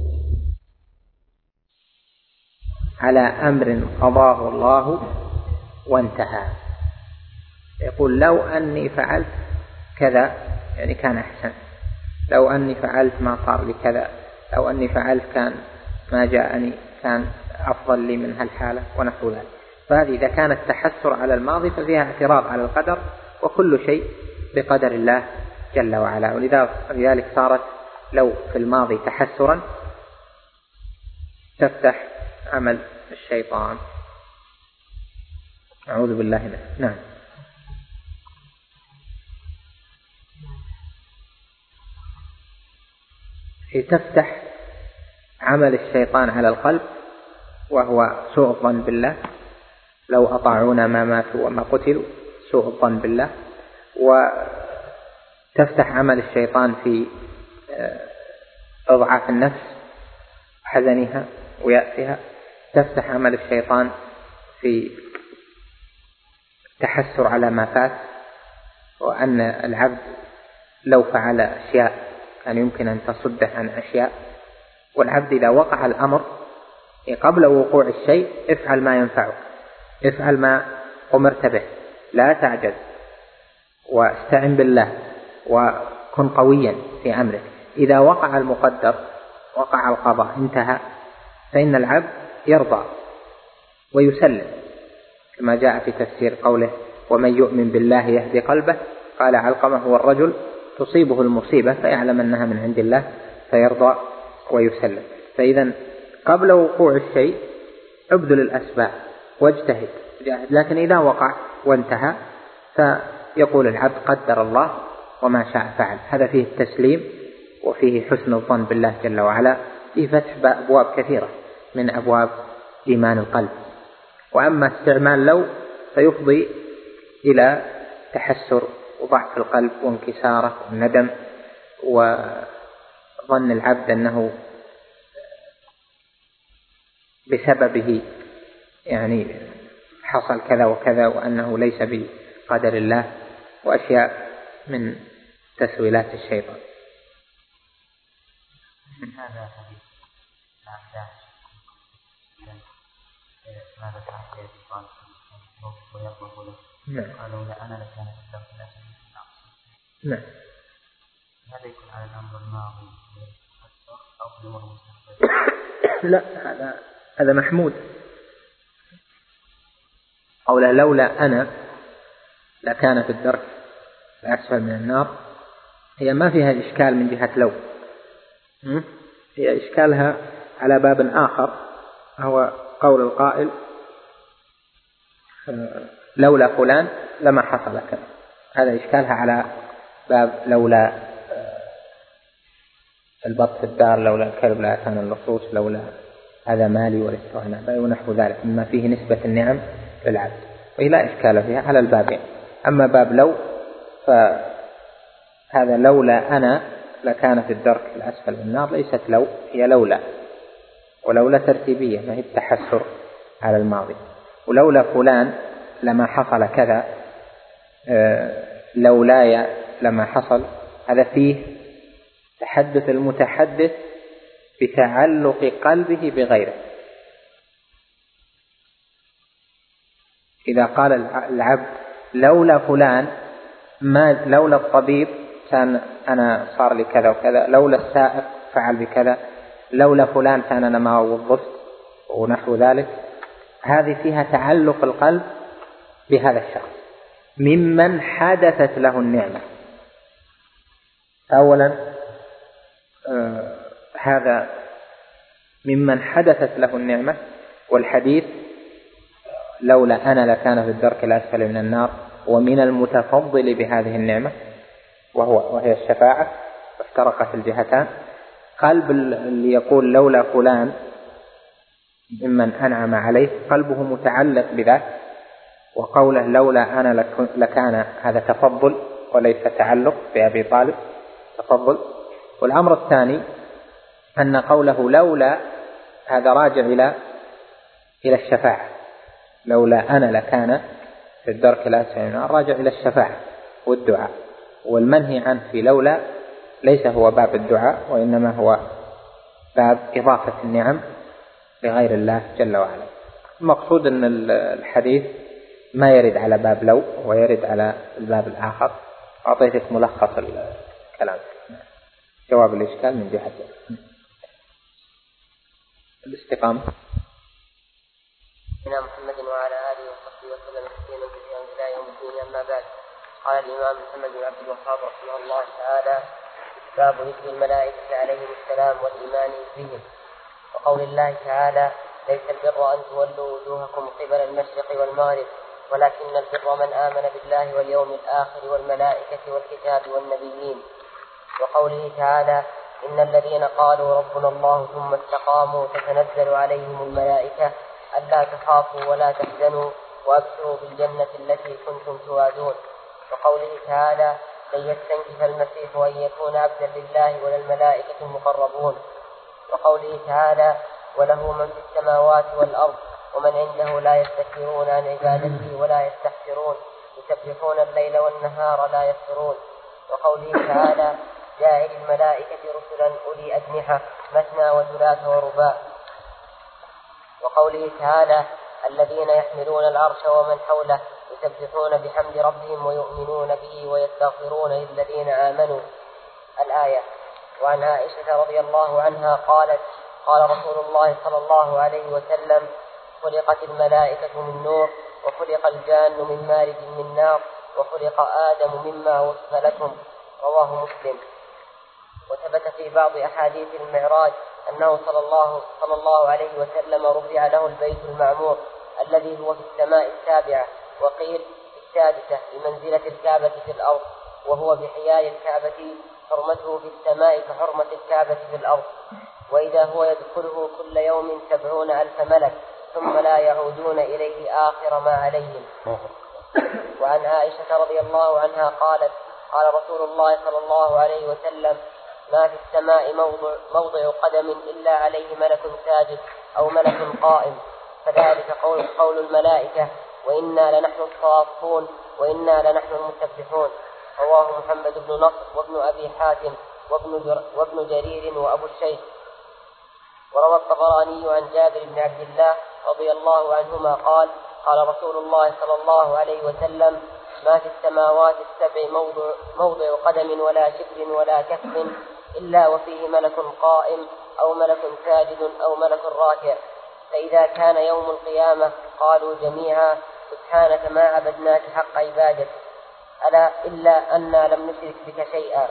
على أمر قضاه الله وانتهى، يقول لو أني فعلت كذا يعني كان أحسن، لو أني فعلت ما صار لي كذا، لو أني فعلت كان ما جاءني كان أفضل لي من هالحالة ونحو ذلك. فهذه إذا كان التحسر على الماضي ففيها اعتراض على القدر، وكل شيء بقدر الله جل وعلا. ولذلك صارت لو في الماضي تحسرا تفتح عمل الشيطان، أعوذ بالله منه. نعم. تفتح عمل الشيطان على القلب وهو سوء الظن بالله، لو أطاعونا ما ماتوا وما قتلوا، سوء الظن بالله. وتفتح عمل الشيطان في إضعاف النفس وحزنها ويأسها، تفتح عمل الشيطان في التحسر على ما فات، وأن العبد لو فعل أشياء كان يمكن أن تصده عن أشياء. والعبد إذا وقع الأمر قبل وقوع الشيء افعل ما ينفعك، افعل ما أمرت به، لا تعجز، واستعن بالله، وكن قويا في أمرك. إذا وقع المقدر، وقع القضاء، انتهى، فإن العبد يرضى ويسلم، كما جاء في تفسير قوله ومن يؤمن بالله يهدي قلبه. قال علقمة هو الرجل تصيبه المصيبة فيعلم أنها من عند الله فيرضى ويسلم. فإذا قبل وقوع الشيء ابذل الأسباب واجتهد جاهد، لكن إذا وقع وانتهى فيقول العبد قدر الله وما شاء فعل. هذا فيه التسليم وفيه حسن الظن بالله جل وعلا، فيه فتح أبواب كثيرة من أبواب إيمان القلب. وأما استعمال لو فيفضي إلى تحسر وضعف القلب وانكساره والندم، وظن العبد أنه بسببه يعني حصل كذا وكذا، وأنه ليس بقدر الله، وأشياء من تسويلات الشيطان. من هذا حديث العبدان ماذا فعل يا طالب ويرضى له؟ نعم. قالوا لا أنا لكان الدرس لا نعم. نعم. هذا يكون على الأمر الماضي أو في الأمر المستقبل؟ لا، هذا هذا محمود. قوله لولا أنا لكان في الدرك الأسفل من النار، هي ما فيها إشكال من جهة لو، هي إشكالها على باب آخر، هو قول القائل لولا فلان لما حصل كذا. هذا إشكالها على باب لولا البط في الدار، لولا الكلب لا كان اللصوص، لولا هذا مالي ولست ونحو ذلك مما فيه نسبة النعم للعبد، وهي لا إشكال فيها على البابين. أما باب لو فهذا لولا أنا لكان في الدرك الأسفل من النار، ليست لو، هي لولا، ولولا ترتيبية ما هي التحسر على الماضي. ولولا فلان لما حصل كذا، لولاي لما حصل، هذا فيه تحدث المتحدث بتعلق قلبه بغيره. إذا قال العبد لولا فلان، ما لولا الطبيب كان أنا صار لي كذا وكذا، لولا السائق فعل بكذا، لولا فلان كان أنا ما وظفت ونحو ذلك. هذه فيها تعلق القلب بهذا الشخص ممن حدثت له النعمة. أولا آه هذا ممن حدثت له النعمة، والحديث لولا أنا لكان في الدرك الأسفل من النار، ومن المتفضل بهذه النعمة وهو وهي الشفاعة، وافترقت الجهتان. قلب اللي يقول لولا فلان ممن أنعم عليه قلبه متعلق بذاك، وقوله لولا أنا لكان هذا تفضل وليس تعلق بأبي طالب، تفضل. والأمر الثاني أن قوله لولا هذا راجع إلى إلى الشفاعة، لولا أنا لكان في الدرك الأسفل من النار، راجع إلى الشفاعة والدعاء. والمنهي عنه في لولا ليس هو باب الدعاء، وإنما هو باب إضافة النعم لغير الله جل وعلا. المقصود أن الحديث ما يرد على باب لو، ويرد على الباب الآخر. أعطيتك ملخص الكلام، جواب الإشكال من جهة الاستقامة. سيدنا محمد وعلى آله وصحبه وسلم تسليما كثيرا إلى يوم الدين. أما بعد، قال الإمام محمد بن عبد الوهاب رحمه الله تعالى: باب ذكر الملائكة عليهم السلام والإيمان بهم. وقول الله تعالى: ليس البر أن تولوا وجوهكم قبل المشرق والمغرب ولكن البر من آمن بالله واليوم الآخر والملائكة والكتاب والنبيين. وقوله تعالى: إن الذين قالوا ربنا الله ثم استقاموا تتنزل عليهم الملائكة ألا تخافوا ولا تحزنوا وأبشروا بالجنة التي كنتم توعدون. وقوله تعالى لن يستنكف المسيح أن يكون عبدا لله ولا الملائكة المقربون. وقوله تعالى وله من في السماوات والأرض ومن عنده لا يستكبرون عن عبادته ولا يستحسرون يسبحون الليل والنهار لا يفترون. وقوله تعالى جاعل الملائكة رسلا أولي أجنحة مثنى وثلاث ورباع. وقوله تعالى الذين يحملون العرش ومن حوله يسبحون بحمد ربهم ويؤمنون به ويستغفرون للذين آمنوا. الآية. وعن عائشة رضي الله عنها قالت قال رسول الله صلى الله عليه وسلم خلقت الملائكة من نور وخلق الجان من مارج من نار وخلق آدم مما وصف لكم. رواه مسلم. وثبت في بعض أحاديث المعراج أنه صلى الله, صلى الله عليه وسلم رفع له البيت المعمور الذي هو في السماء السابعة وقيل السادسة بمنزلة الكعبة في الأرض، وهو بحياء الكعبة حرمته في السماء كحرمة الكعبة في الأرض، وإذا هو يدخله كل يوم سبعون ألف ملك ثم لا يعودون إليه آخر ما عليهم. وعن عائشة رضي الله عنها قالت قال رسول الله صلى الله عليه وسلم ما في السماء موضع, موضع قدم إلا عليه ملك ساجد أو ملك قائم، فذلك قول, قول الملائكة وإنا لنحن الصافون وإنا لنحن المسبحون. رواه محمد بن نصر وابن أبي حاتم وابن, جر وابن جرير وأبو الشيخ. وروى الطبراني عن جابر بن عبد الله رضي الله عنهما قال قال رسول الله صلى الله عليه وسلم ما في السماوات السبع موضع, موضع قدم ولا شبر ولا كف إلا وفيه ملك قائم أو ملك ساجد أو ملك راكع، فإذا كان يوم القيامة قالوا جميعا سبحانك ما عبدناك حق عبادتك ألا إلا أنا لم نشرك بك شيئا.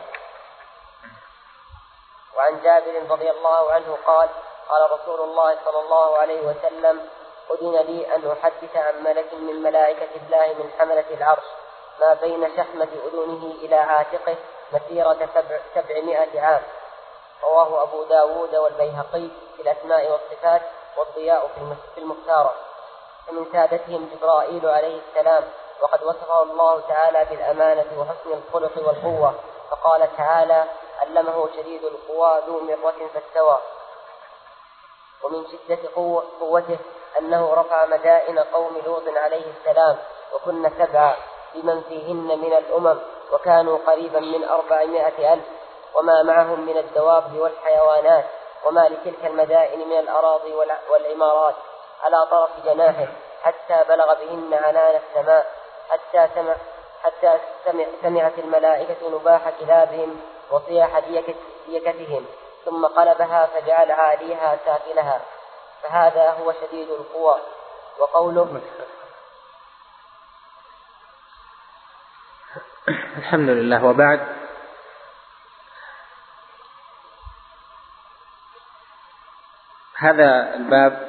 وعن جابر رضي الله عنه قال قال رسول الله صلى الله عليه وسلم أذن لي أن أحدث عن ملك من ملائكة الله من حملة العرش ما بين شحمة أذنه إلى عاتقه مسيرة سبع سبعمائة عام. رواه أبو داود والبيهقي في الأسماء والصفات والضياء في المختارة. ومن سادتهم جبرائيل عليه السلام، وقد وصفه الله تعالى بالأمانة وحسن الخلق والقوة، فقال تعالى علمه شديد القوى ذو مرة فاستوى. ومن شدة قوته أنه رفع مدائن قوم لوط عليه السلام وكن سبعا بمن فيهن من الأمم وكانوا قريبا من أربعمائة ألف وما معهم من الدواب والحيوانات وما لتلك المدائن من الأراضي والعمارات على طرف جناحه حتى بلغ بهن عنان السماء حتى سمع حتى سمع سمعت الملائكة نباح كلابهم وصياح ديكتهم ثم قلبها فجعل عاليها سافلها، فهذا هو شديد القوى. وقوله الحمد لله. وبعد، هذا الباب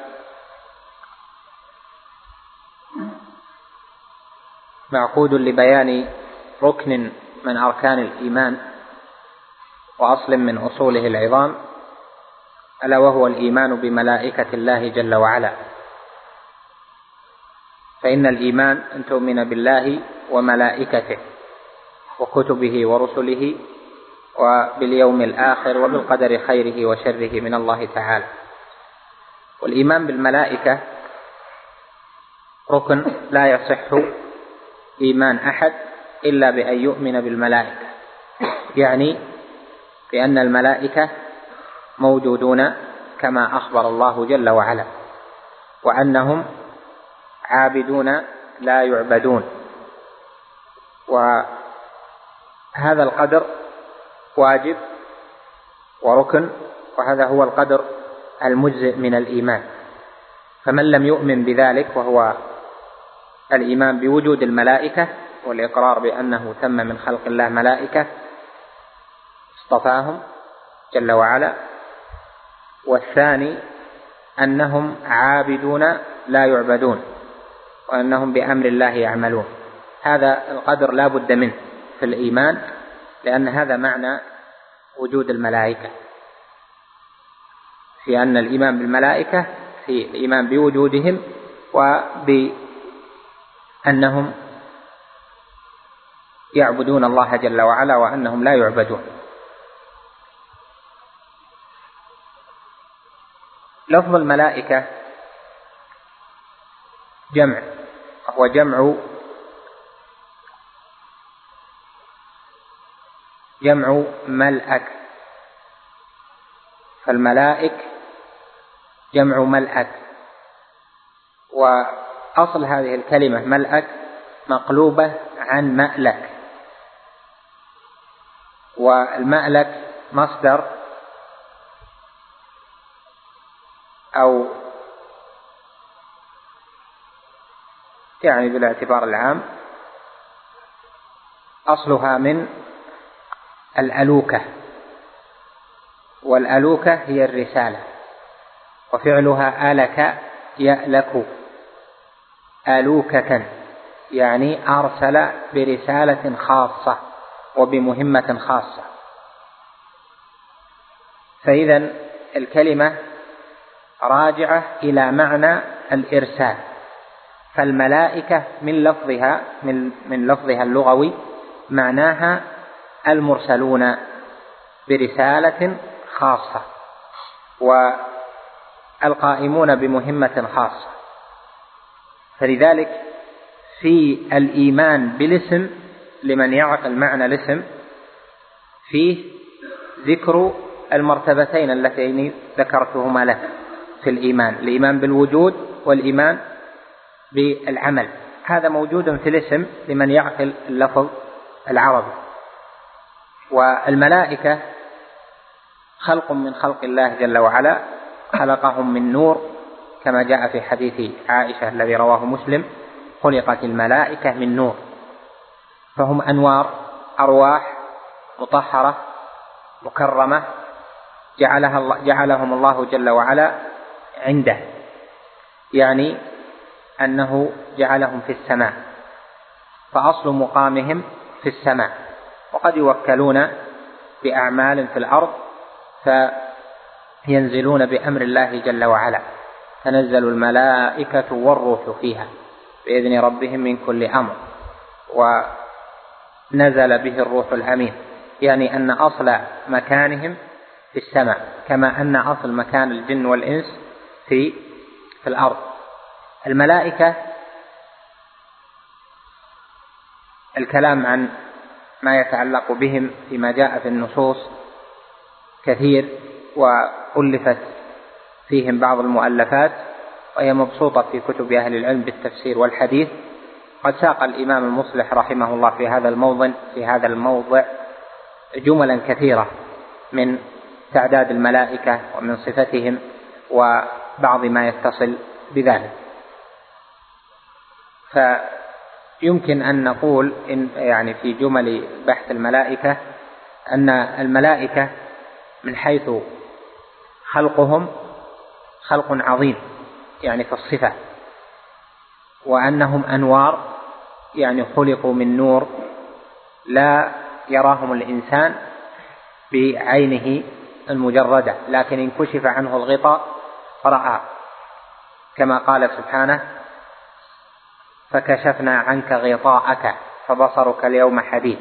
معقود لبيان ركن من أركان الإيمان وأصل من أصوله العظام، ألا وهو الإيمان بملائكة الله جل وعلا. فإن الإيمان أن تؤمن بالله وملائكته وكتبه ورسله وباليوم الآخر وبالقدر خيره وشره من الله تعالى. والإيمان بالملائكة ركن لا يصح إيمان أحد إلا بأن يؤمن بالملائكة، يعني بأن الملائكة موجودون كما أخبر الله جل وعلا، وأنهم عابدون لا يعبدون. وهذا القدر واجب وركن، وهذا هو القدر المجزئ من الإيمان. فمن لم يؤمن بذلك وهو الإيمان بوجود الملائكة والإقرار بأنه تم من خلق الله ملائكة اصطفاهم جل وعلا، والثاني أنهم عابدون لا يعبدون وأنهم بأمر الله يعملون، هذا القدر لا بد منه في الإيمان، لأن هذا معنى وجود الملائكة، في أن الإيمان بالملائكة في الإيمان بوجودهم أنهم يعبدون الله جل وعلا وأنهم لا يعبدون. لفظ الملائكة جمع، هو جمع جمع ملأك، فالملائك جمع ملأك، وأصل هذه الكلمة ملأك مقلوبة عن مألك، والمألك مصدر أو يعني بالاعتبار العام أصلها من الألوكة، والألوكة هي الرسالة، وفعلها آلك يألك آلوكة، يعني أرسل برسالة خاصة وبمهمة خاصة. فإذا الكلمة راجعة إلى معنى الإرسال، فالملائكة من لفظها من, من لفظها اللغوي معناها المرسلون برسالة خاصة والقائمون بمهمة خاصة. فلذلك في الإيمان بالاسم لمن يعقل معنى الاسم فيه ذكر المرتبتين اللتين ذكرتهما لك في الإيمان، الإيمان بالوجود والإيمان بالعمل، هذا موجود في الاسم لمن يعقل اللفظ العربي. والملائكة خلق من خلق الله جل وعلا، خلقهم من نور كما جاء في حديث عائشة الذي رواه مسلم: خلقت الملائكة من نور، فهم أنوار، أرواح مطهرة مكرمة جعلها الله جعلهم الله جل وعلا عنده، يعني أنه جعلهم في السماء، فأصل مقامهم في السماء، وقد يوكلون بأعمال في الأرض فينزلون بأمر الله جل وعلا، تنزل الملائكة والروح فيها بإذن ربهم من كل أمر، ونزل به الروح الأمين، يعني أن أصل مكانهم في السماء، كما أن أصل مكان الجن والإنس في في الأرض. الملائكة الكلام عن ما يتعلق بهم فيما جاء في النصوص كثير، وألفت فيهم بعض المؤلفات، وهي مبسوطة في كتب أهل العلم بالتفسير والحديث. قد ساق الإمام المصلح رحمه الله في هذا الموضع في هذا الموضع جملا كثيرة من تعداد الملائكة ومن صفتهم وبعض ما يتصل بذلك. فيمكن أن نقول إن يعني في جمل بحث الملائكة أن الملائكة من حيث خلقهم خلق عظيم يعني في الصفة، وأنهم أنوار يعني خلقوا من نور لا يراهم الإنسان بعينه المجردة، لكن إن كشف عنه الغطاء رأى، كما قال سبحانه: فكشفنا عنك غطاءك فبصرك اليوم حديد.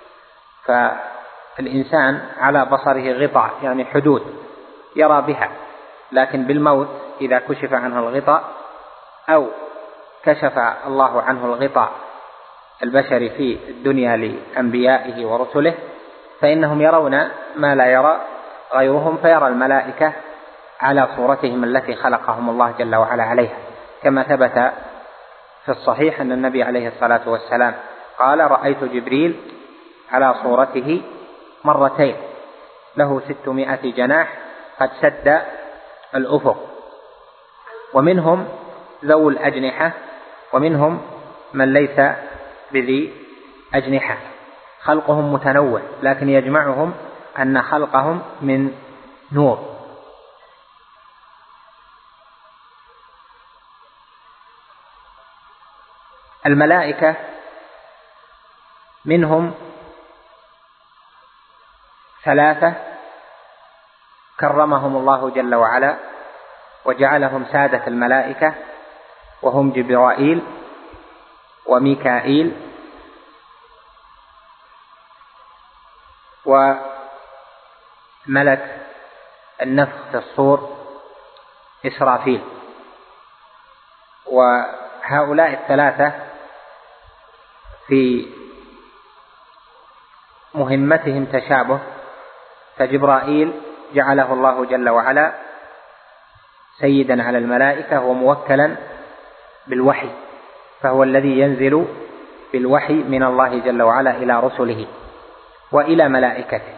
فالإنسان على بصره غطاء يعني حدود يرى بها، لكن بالموت إذا كشف عنه الغطاء أو كشف الله عنه الغطاء البشري في الدنيا لأنبيائه ورسله فإنهم يرون ما لا يرى غيرهم، فيرى الملائكة على صورتهم التي خلقهم الله جل وعلا عليها، كما ثبت في الصحيح أن النبي عليه الصلاة والسلام قال: رأيت جبريل على صورته مرتين، له ستمائة جناح قد سد الأفق. ومنهم ذو الأجنحة ومنهم من ليس بذي أجنحة، خلقهم متنوع، لكن يجمعهم أن خلقهم من نور. الملائكة منهم ثلاثة كرمهم الله جل وعلا وجعلهم سادة الملائكة، وهم جبرائيل وميكائيل وملك النفخ في الصور إسرافيل. وهؤلاء الثلاثة في مهمتهم تشابه، فجبرائيل جعله الله جل وعلا سيدا على الملائكة وموكلا بالوحي، فهو الذي ينزل بالوحي من الله جل وعلا إلى رسله وإلى ملائكته.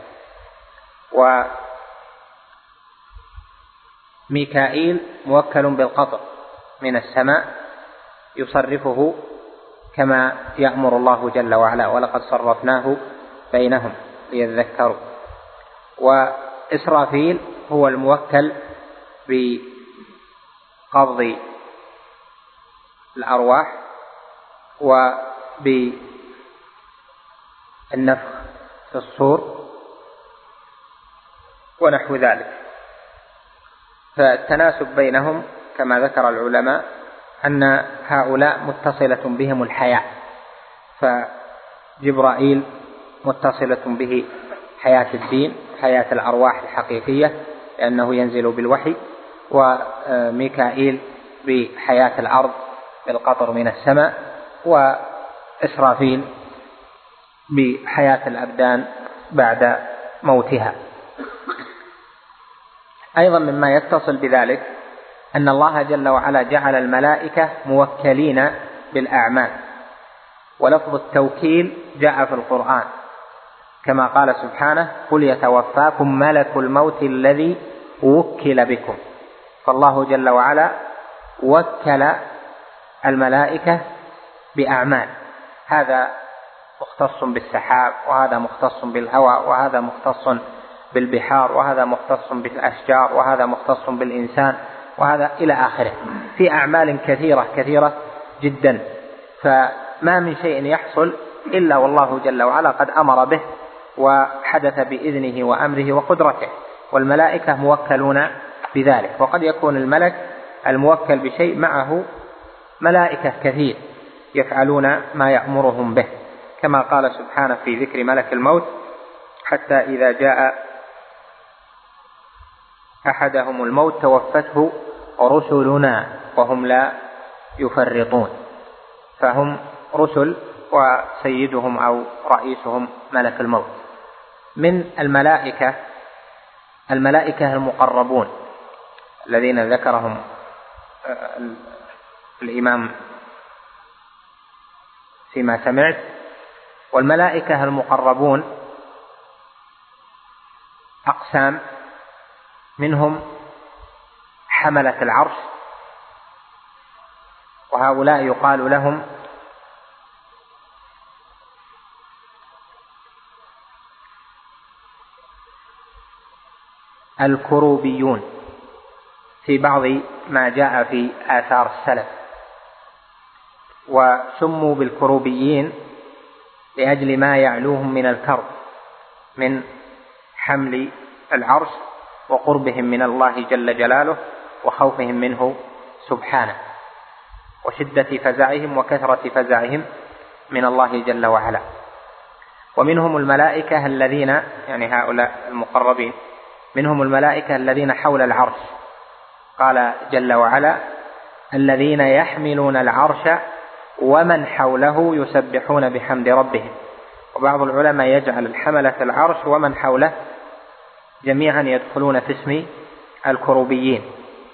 وميكائيل موكل بالقطر من السماء يصرفه كما يأمر الله جل وعلا، ولقد صرفناه بينهم ليذكروا. وإسرافيل هو الموكل بقبض الأرواح وبالنفخ في الصور ونحو ذلك. فالتناسب بينهم كما ذكر العلماء أن هؤلاء متصلة بهم الحياة، فجبرائيل متصلة به حياة الدين، حياة الأرواح الحقيقية لأنه ينزل بالوحي، وميكائيل بحياة الأرض بالقطر من السماء، وإسرافيل بحياة الأبدان بعد موتها. أيضا مما يتصل بذلك أن الله جل وعلا جعل الملائكة موكلين بالأعمال، ولفظ التوكيل جاء في القرآن كما قال سبحانه: قل يتوفاكم ملك الموت الذي وكل بكم. فالله جل وعلا وكل الملائكة بأعمال، هذا مختص بالسحاب، وهذا مختص بالهواء، وهذا مختص بالبحار، وهذا مختص بالأشجار، وهذا مختص بالإنسان، وهذا إلى آخره، في أعمال كثيرة كثيرة جدا. فما من شيء يحصل إلا والله جل وعلا قد أمر به وحدث بإذنه وأمره وقدرته، والملائكة موكلون بذلك. وقد يكون الملك الموكل بشيء معه ملائكة كثير يفعلون ما يأمرهم به، كما قال سبحانه في ذكر ملك الموت: حتى إذا جاء أحدهم الموت توفته رسلنا وهم لا يفرطون. فهم رسل وسيدهم أو رئيسهم ملك الموت. من الملائكة الملائكة المقربون الذين ذكرهم الإمام فيما سمعت. والملائكة المقربون أقسام، منهم حملة العرش، وهؤلاء يقال لهم الكروبيون في بعض ما جاء في آثار السلف، وسموا بالكروبيين لأجل ما يعلوهم من الكرب من حمل العرش وقربهم من الله جل جلاله وخوفهم منه سبحانه، وشدة فزعهم وكثرة فزعهم من الله جل وعلا. ومنهم الملائكة الذين، يعني هؤلاء المقربين، منهم الملائكة الذين حول العرش، قال جل وعلا: الذين يحملون العرش ومن حوله يسبحون بحمد ربهم. وبعض العلماء يجعل الحملة العرش ومن حوله جميعا يدخلون في اسم الكروبيين.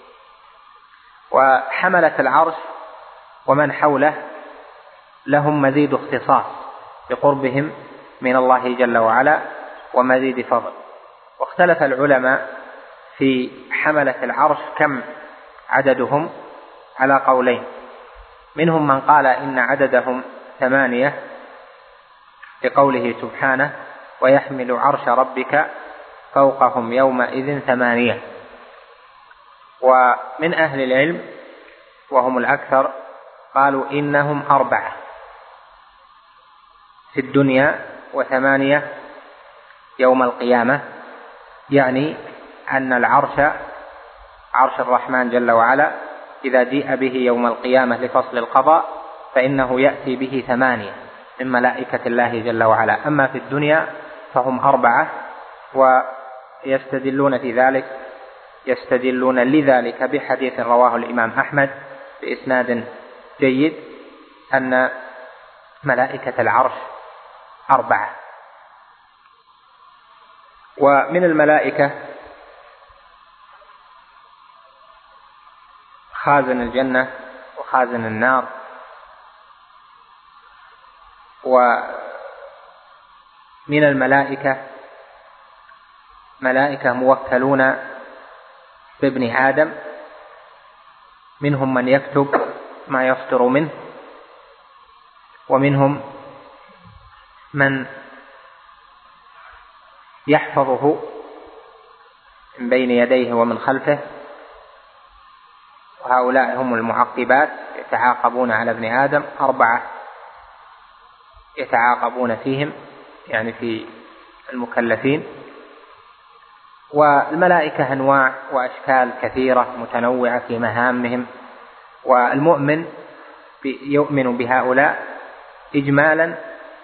وحملة العرش ومن حوله لهم مزيد اختصاص بقربهم من الله جل وعلا ومزيد فضل. واختلف العلماء في حملة العرش كم عددهم على قولين. منهم من قال إن عددهم ثمانية لقوله سبحانه: ويحمل عرش ربك فوقهم يومئذ ثمانية. ومن أهل العلم وهم الأكثر قالوا إنهم أربعة في الدنيا وثمانية يوم القيامة، يعني أن العرش عرش الرحمن جل وعلا إذا جيء به يوم القيامة لفصل القضاء فإنه يأتي به ثمانية من ملائكة الله جل وعلا. أما في الدنيا فهم أربعة، ويستدلون في ذلك يستدلون لذلك بحديث رواه الإمام أحمد بإسناد جيد أن ملائكة العرش أربعة. ومن الملائكة خازن الجنة وخازن النار، ومن الملائكة ملائكة موكلون بابن آدم، منهم من يكتب ما يصدر منه، ومنهم من يحفظه من بين يديه ومن خلفه، وهؤلاء هم المعقبات يتعاقبون على ابن آدم، أربعة يتعاقبون فيهم يعني في المكلفين. والملائكة أنواع وأشكال كثيرة متنوعة في مهامهم، والمؤمن يؤمن بهؤلاء إجمالا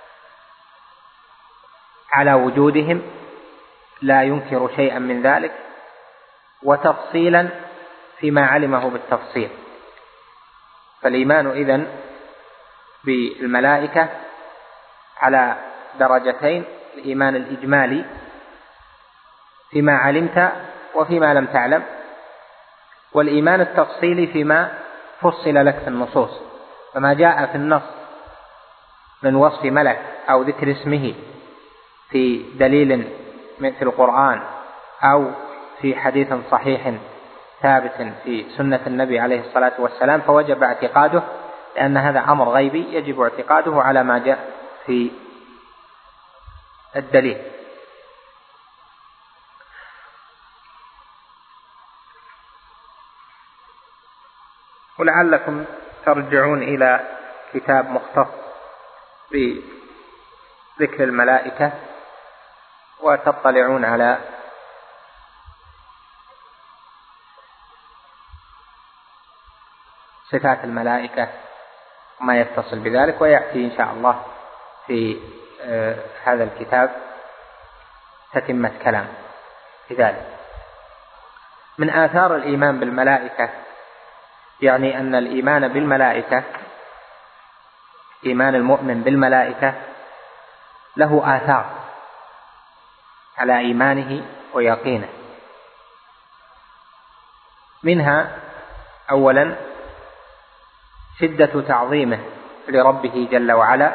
على وجودهم، لا ينكر شيئا من ذلك، وتفصيلا فيما علمه بالتفصيل. فالإيمان إذن بالملائكة على درجتين: الإيمان الإجمالي فيما علمت وفيما لم تعلم، والإيمان التفصيلي فيما فصل لك في النصوص. فما جاء في النص من وصف ملك أو ذكر اسمه في دليل مثل القرآن أو في حديث صحيح ثابت في سنة النبي عليه الصلاة والسلام، فوجب اعتقاده، لأن هذا أمر غيبي يجب اعتقاده على ما جاء في الدليل. ولعلكم ترجعون إلى كتاب مختص بذكر الملائكة وتطلعون على صفات الملائكة وما يتصل بذلك، ويأتي إن شاء الله في هذا الكتاب تتمة كلام في ذلك. من آثار الإيمان بالملائكة، يعني أن الإيمان بالملائكة، إيمان المؤمن بالملائكة له آثار على إيمانه ويقينه. منها أولا شدة تعظيمه لربه جل وعلا،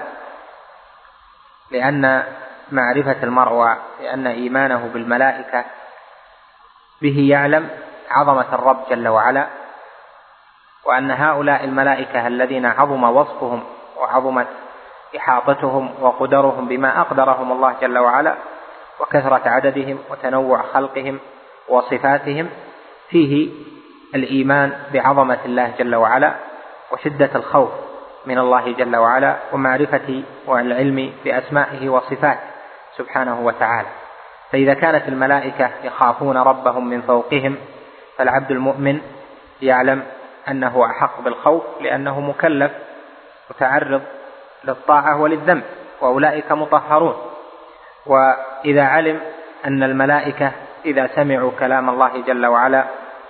لأن معرفة المرء لأن إيمانه بالملائكة به يعلم عظمة الرب جل وعلا، وأن هؤلاء الملائكة الذين عظم وصفهم وعظمت إحاطتهم وقدرهم بما أقدرهم الله جل وعلا، وكثرة عددهم وتنوع خلقهم وصفاتهم، فيه الإيمان بعظمة الله جل وعلا وشدة الخوف من الله جل وعلا ومعرفة والعلم بأسمائه وصفاته سبحانه وتعالى. فإذا كانت الملائكة يخافون ربهم من فوقهم، فالعبد المؤمن يعلم أنه أحق بالخوف، لأنه مكلف متعرض للطاعة وللذنب، وأولئك مطهرون. وإذا علم أن الملائكة إذا سمعوا كلام الله جل وعلا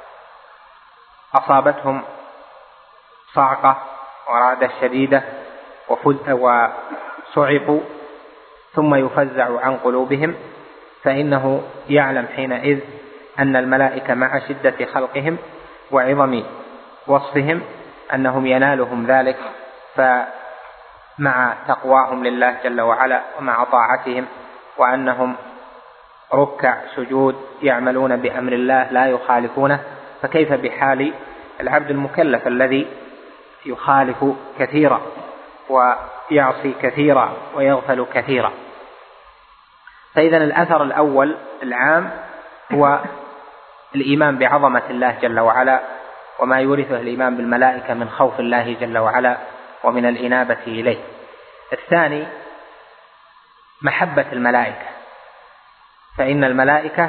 أصابتهم صعقة ورعدة شديدة وصعقوا ثم يفزع عن قلوبهم، فإنه يعلم حينئذ أن الملائكة مع شدة خلقهم وعظم وصفهم أنهم ينالهم ذلك، فمع تقواهم لله جل وعلا ومع طاعتهم، وأنهم ركع سجود يعملون بأمر الله لا يخالفونه، فكيف بحال العبد المكلف الذي يخالف كثيرا ويعصي كثيرا ويغفل كثيرا؟ فإذن الأثر الأول العام هو الإيمان بعظمة الله جل وعلا وما يورثه الإيمان بالملائكة من خوف الله جل وعلا ومن الإنابة إليه. الثاني محبة الملائكة، فإن الملائكة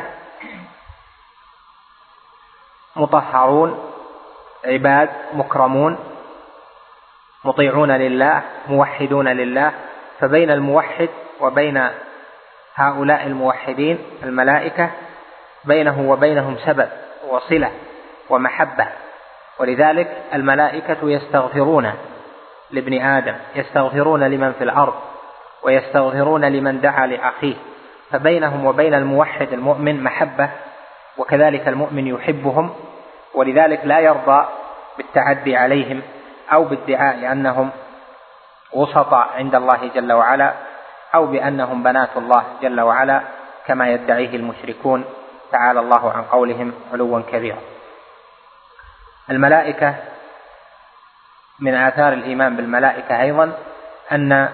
مطهرون عباد مكرمون مطيعون لله موحدون لله، فبين الموحد وبين هؤلاء الموحدين الملائكة بينه وبينهم سبب وصلة ومحبة، ولذلك الملائكة يستغفرون لابن آدم، يستغفرون لمن في الأرض، ويستغفرون لمن دعا لأخيه، فبينهم وبين الموحد المؤمن محبة، وكذلك المؤمن يحبهم، ولذلك لا يرضى بالتعدي عليهم أو بادعاء أنهم وسطاء عند الله جل وعلا، أو بأنهم بنات الله جل وعلا كما يدعيه المشركون تعالى الله عن قولهم علوا كبيرا. الملائكة من آثار الإيمان بالملائكة أيضا أن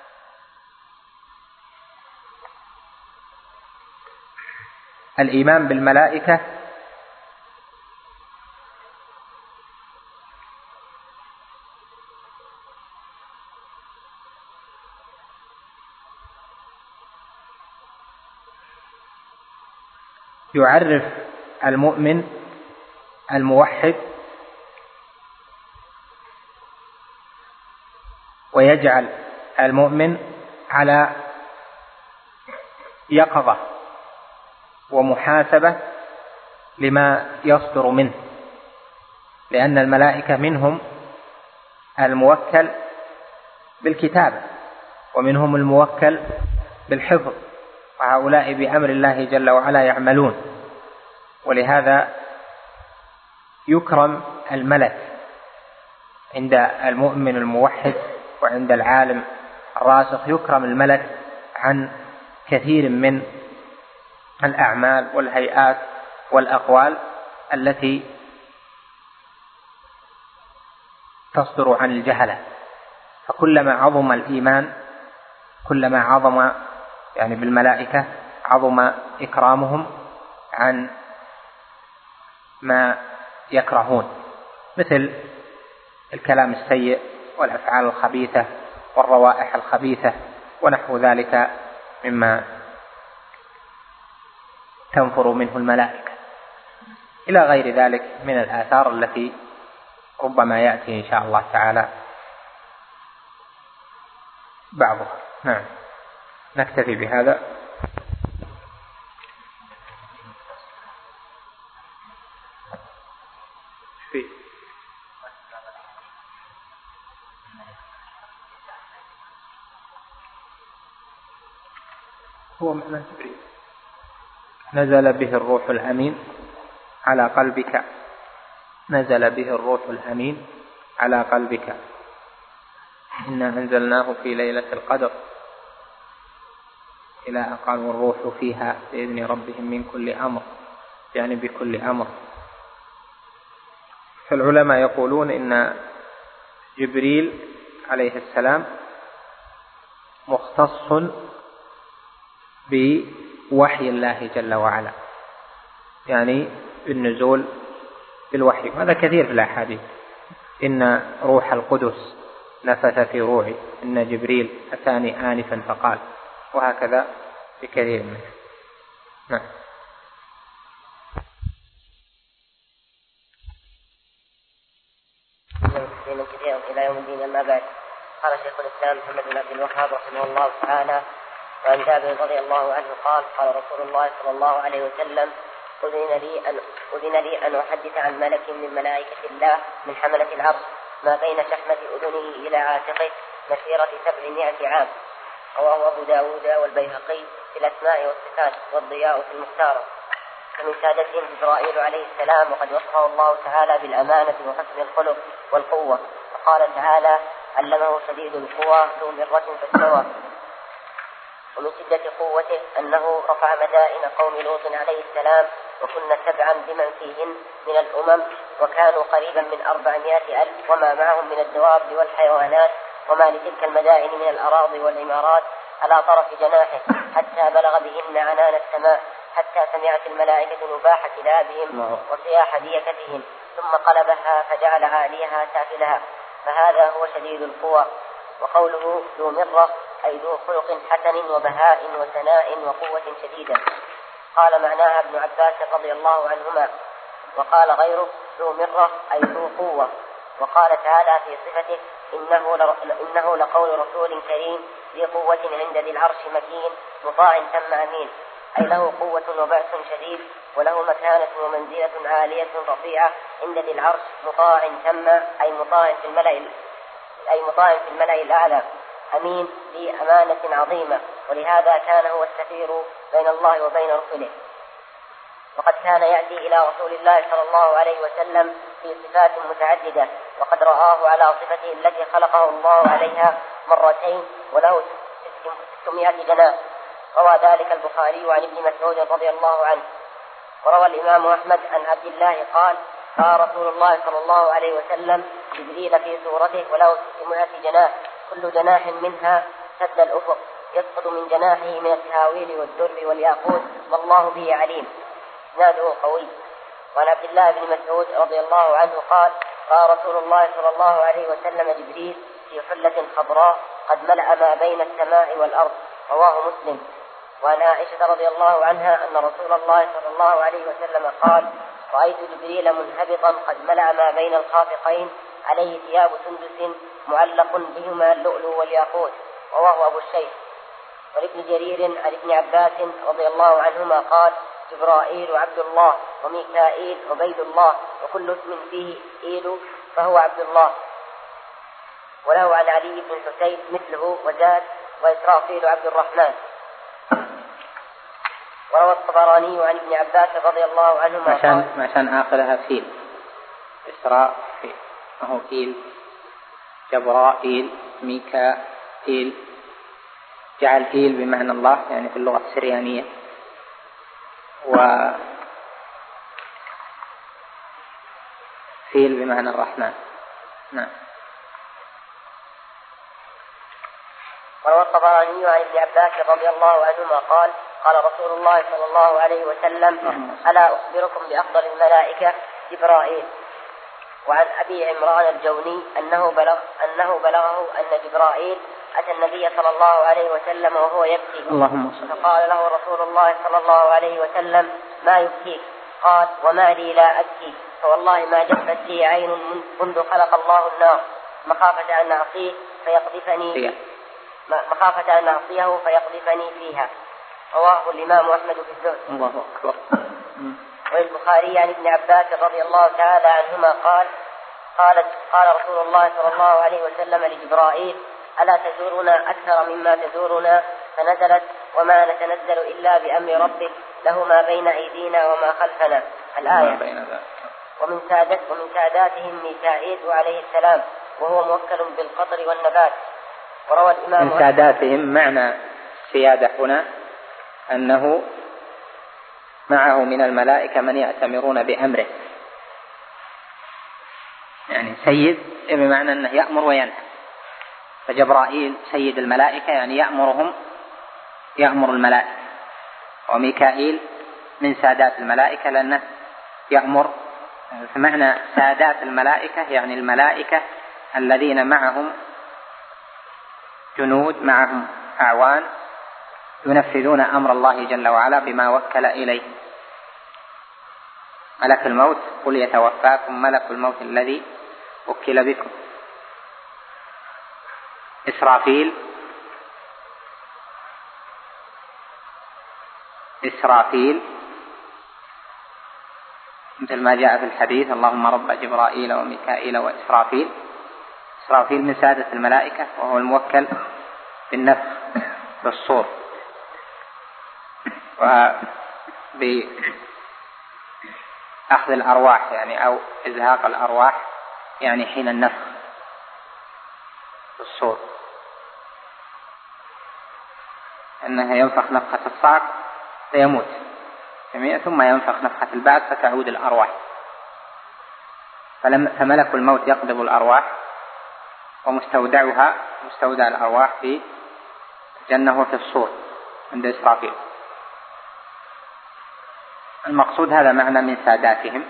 الإيمان بالملائكة يعرف المؤمن الموحد ويجعل المؤمن على يقظة ومحاسبة لما يصدر منه، لأن الملائكة منهم الموكل بالكتابة ومنهم الموكل بالحفظ، وهؤلاء بأمر الله جل وعلا يعملون، ولهذا يكرم الملك عند المؤمن الموحد وعند العالم الراسخ، يكرم الملك عن كثير من الأعمال والهيئات والأقوال التي تصدر عن الجهلة، فكلما عظم الإيمان كلما عظم يعني بالملائكة عظم إكرامهم عن ما يكرهون، مثل الكلام السيء والأفعال الخبيثة والروائح الخبيثة ونحو ذلك مما تنفر منه الملائكة، إلى غير ذلك من الآثار التي ربما يأتي إن شاء الله تعالى بعضها. نعم، نكتفي بهذا. في هو معنى جبريل نزل به الروح الأمين على قلبك، نزل به الروح الأمين على قلبك إنا أنزلناه في ليلة القدر إلى أن قال الروح فيها بإذن ربهم من كل أمر، يعني بكل أمر. فالعلماء يقولون إن جبريل عليه السلام مختص بوحي الله جل وعلا، يعني بالنزول بالوحي، وهذا كثير في الأحاديث، إن روح القدس نفث في روعي، إن جبريل أتاني آنفا فقال، وهكذا بكثير منه. نعم. من كثير إلى يوم الدين. أما بعد، قال شيخ الإسلام محمد بن عبد الوهاب رحمه الله تعالى: وعن جابر رضي الله عنه قال: قال رسول الله صلى الله عليه وسلم: أذن لي أن أذن لي أن أحدث عن ملك من ملائكة الله من حملة العرش ما بين شحمة أذنه إلى عاتقه مسيرة سبعمائة عام. رواه أبو داود والبيهقي في الأسماء والصفات، والضياء في المختار. فمن سادتهم جبرائيل عليه السلام، وقد وصفه الله تعالى بالأمانة وحسن الخلق والقوة، فقال تعالى: علمه شديد القوى ذو مرة فاستوى. ومن شدة قوته أنه رفع مدائن قوم لوط عليه السلام، وكنا سبعا بمن فيهن من الأمم، وكانوا قريبا من أربعمائة ألف وما معهم من الدواب والحيوانات، وما لتلك المدائن من الأراضي والعمارات على طرف جناحه، حتى بلغ بهن عنان السماء، حتى سمعت الملائكة نباح كلابهم وصياح ديكتهم، ثم قلبها فجعل عاليها سافلها، فهذا هو شديد القوى. وقوله ذو مرة أي ذو خلق حسن وبهاء وثناء وقوة شديدة. قال معناها ابن عباس رضي الله عنهما. وقال غيره ذو مرة أي ذو قوة. وقال تعالى في صفته إنه, إنه لقول رسول كريم ذي قوة عند ذي العرش مكين مطاع ثم أمين، أي له قوة وبأس شديد وله مكانة ومنزلة عالية رفيعة عند ذي العرش مطاع ثم أي مطاع في الملأ أي مطاع في الملأ الأعلى أمين ذي أمانة عظيمة، ولهذا كان هو السفير بين الله وبين رسله. وقد كان يأتي إلى رسول الله صلى الله عليه وسلم في صفات متعددة، وقد رآه على صفته التي خلقه الله عليها مرتين وله ستمائة جناح. روى ذلك البخاري عن ابن مسعود رضي الله عنه. وروى الإمام أحمد عن عبد الله قال قال رسول الله صلى الله عليه وسلم جبريل في صورته وله ستمائة جناح كل جناح منها سد الأفق يسقط من جناحه من التهاويل والدر والياقوت والله به عليم. إسناده قوي. وعن عبد الله بن مسعود رضي الله عنه قال قال رسول الله صلى الله عليه وسلم جبريل في حلة خضراء قد ملأ ما بين السماء والأرض. رواه مسلم. وعن عائشة رضي الله عنها أن رسول الله صلى الله عليه وسلم قال رأيت جبريل منهبطا قد ملأ ما بين الخافقين عليه ثياب سندس معلق بهما اللؤلؤ والياقوت. رواه أبو الشيخ. ولابن جرير عن ابن عباس رضي الله عنهما قال جبرائيل عبد الله وميكائيل عبيد الله وكل اسم فيه إيل فهو عبد الله. وله عن علي بن الحسين مثله وزاد وإسرافيل عبد الرحمن. وروى الطبراني عن ابن عباس رضي الله عنهما عشان عشان آخرها فيل إسرافيل وهو إيل جبرائيل ميكائيل جعل إيل بمعنى الله يعني في اللغة السريانية، وفيل بمعنى الرحمن. نعم. وروى الطبراني عن ابن عباس رضي الله عنهما قال قال رسول الله صلى الله عليه وسلم ألا أخبركم بأفضل الملائكة جبرائيل. وعن أبي عمران الجوني أنه بلغ أنه بلغه أن جبرائيل أتى النبي صلى الله عليه وسلم وهو يبكي فقال له رسول الله صلى الله عليه وسلم ما يبكيك؟ قال وما لي لا أبكي فوالله ما جفت لي عين منذ خلق الله النار مخافة أن أعصيه فيقذفني مخافة أن أعصيه فيقذفني فيها. رواه الإمام أحمد في الزهد. الله أكبر. والبخاري عن ابن عباس رضي الله تعالى عنهما قال قال قال رسول الله صلى الله عليه وسلم لجبرائيل ألا تزورنا أكثر مما تزورنا؟ فنزلت وما نتنزل إلا بأمر ربك له ما بين أيدينا وما خلفنا الآية. ومن سادت ومن ساداتهم ميكائيل عليه السلام وهو موكل بالقطر والنبات. وروى الإمام من ساداتهم معنى سيادة هنا أنه معه من الملائكة من يأتمرون بأمره، يعني سيد بمعنى أنه يأمر وينهى، فجبرائيل سيد الملائكة يعني يأمرهم يأمر الملائكة، وميكائيل من سادات الملائكة لأنه يأمر. فمعنى سادات الملائكة يعني الملائكة الذين معهم جنود معهم أعوان ينفذون أمر الله جل وعلا بما وكل إليه. ملك الموت قل يتوفاكم ملك الموت الذي وكل بكم. إسرافيل إسرافيل مثل ما جاء في الحديث اللهم رب جبرائيل وميكائيل وإسرافيل. إسرافيل من سادة الملائكة وهو الموكل بالنفخ بالصور وبأخذ الأرواح يعني أو إزهاق الأرواح يعني حين النفخ بالصور، أنه ينفخ نفخة الصعق فيموت ثم ينفخ نفخة البعث فتعود الأرواح. فملك الموت يقبض الأرواح ومستودعها مستودع الأرواح في الجنة وفي الصور عند إسرافيل. المقصود هذا معنى من ساداتهم.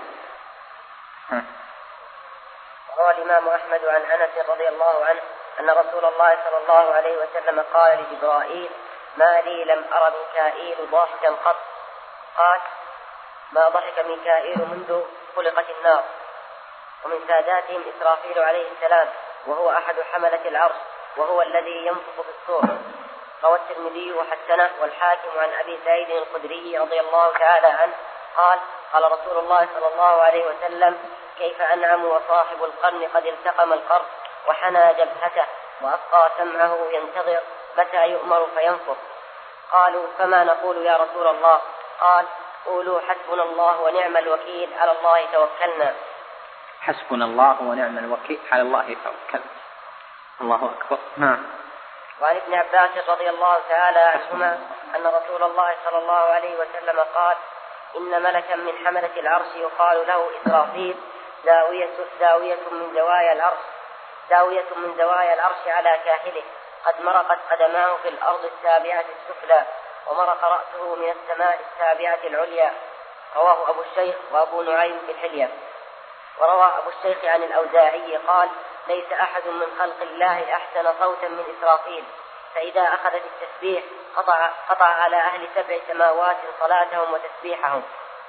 روى الإمام أحمد عن أنس رضي الله عنه أن رسول الله صلى الله عليه وسلم قال لجبرائيل ما لي لم أرى ميكائيل ضاحكا قط؟ قال ما ضحك ميكائيل منذ خلقت النار. ومن ساداتهم إسرافيل عليه السلام وهو أحد حملة العرش وهو الذي ينفخ في الصور. روى الترمذي وحسنه والحاكم عن أبي سعيد الخدري رضي الله تعالى عنه قال قال رسول الله صلى الله عليه وسلم كيف أنعم وصاحب القرن قد التقم القرن وحنى جبهته وأبقى سمعه ينتظر متى يؤمر فينفخ. قالوا فما نقول يا رسول الله؟ قال قولوا حسبنا الله ونعم الوكيل على الله توكلنا. حسبنا الله ونعم الوكيل على الله توكلنا. الله أكبر. نعم. وعن ابن عباس رضي الله تعالى عنهما أن رسول الله صلى الله عليه وسلم قال إن ملكا من حملة العرش يقال له إسرافيل داوية, داوية من زوايا العرش داوية من زوايا العرش على كاهله قد مرقت قدماه في الأرض السابعة السفلى ومرق رأسه من السماء السابعة العليا. رواه أبو الشيخ وأبو نعيم في الحلية. وروى أبو الشيخ عن الأوزاعي قال ليس أحد من خلق الله أحسن صوتا من إسرافيل فإذا أخذت التسبيح قطع, قطع على أهل سبع سماوات صلاتهم وتسبيحهم.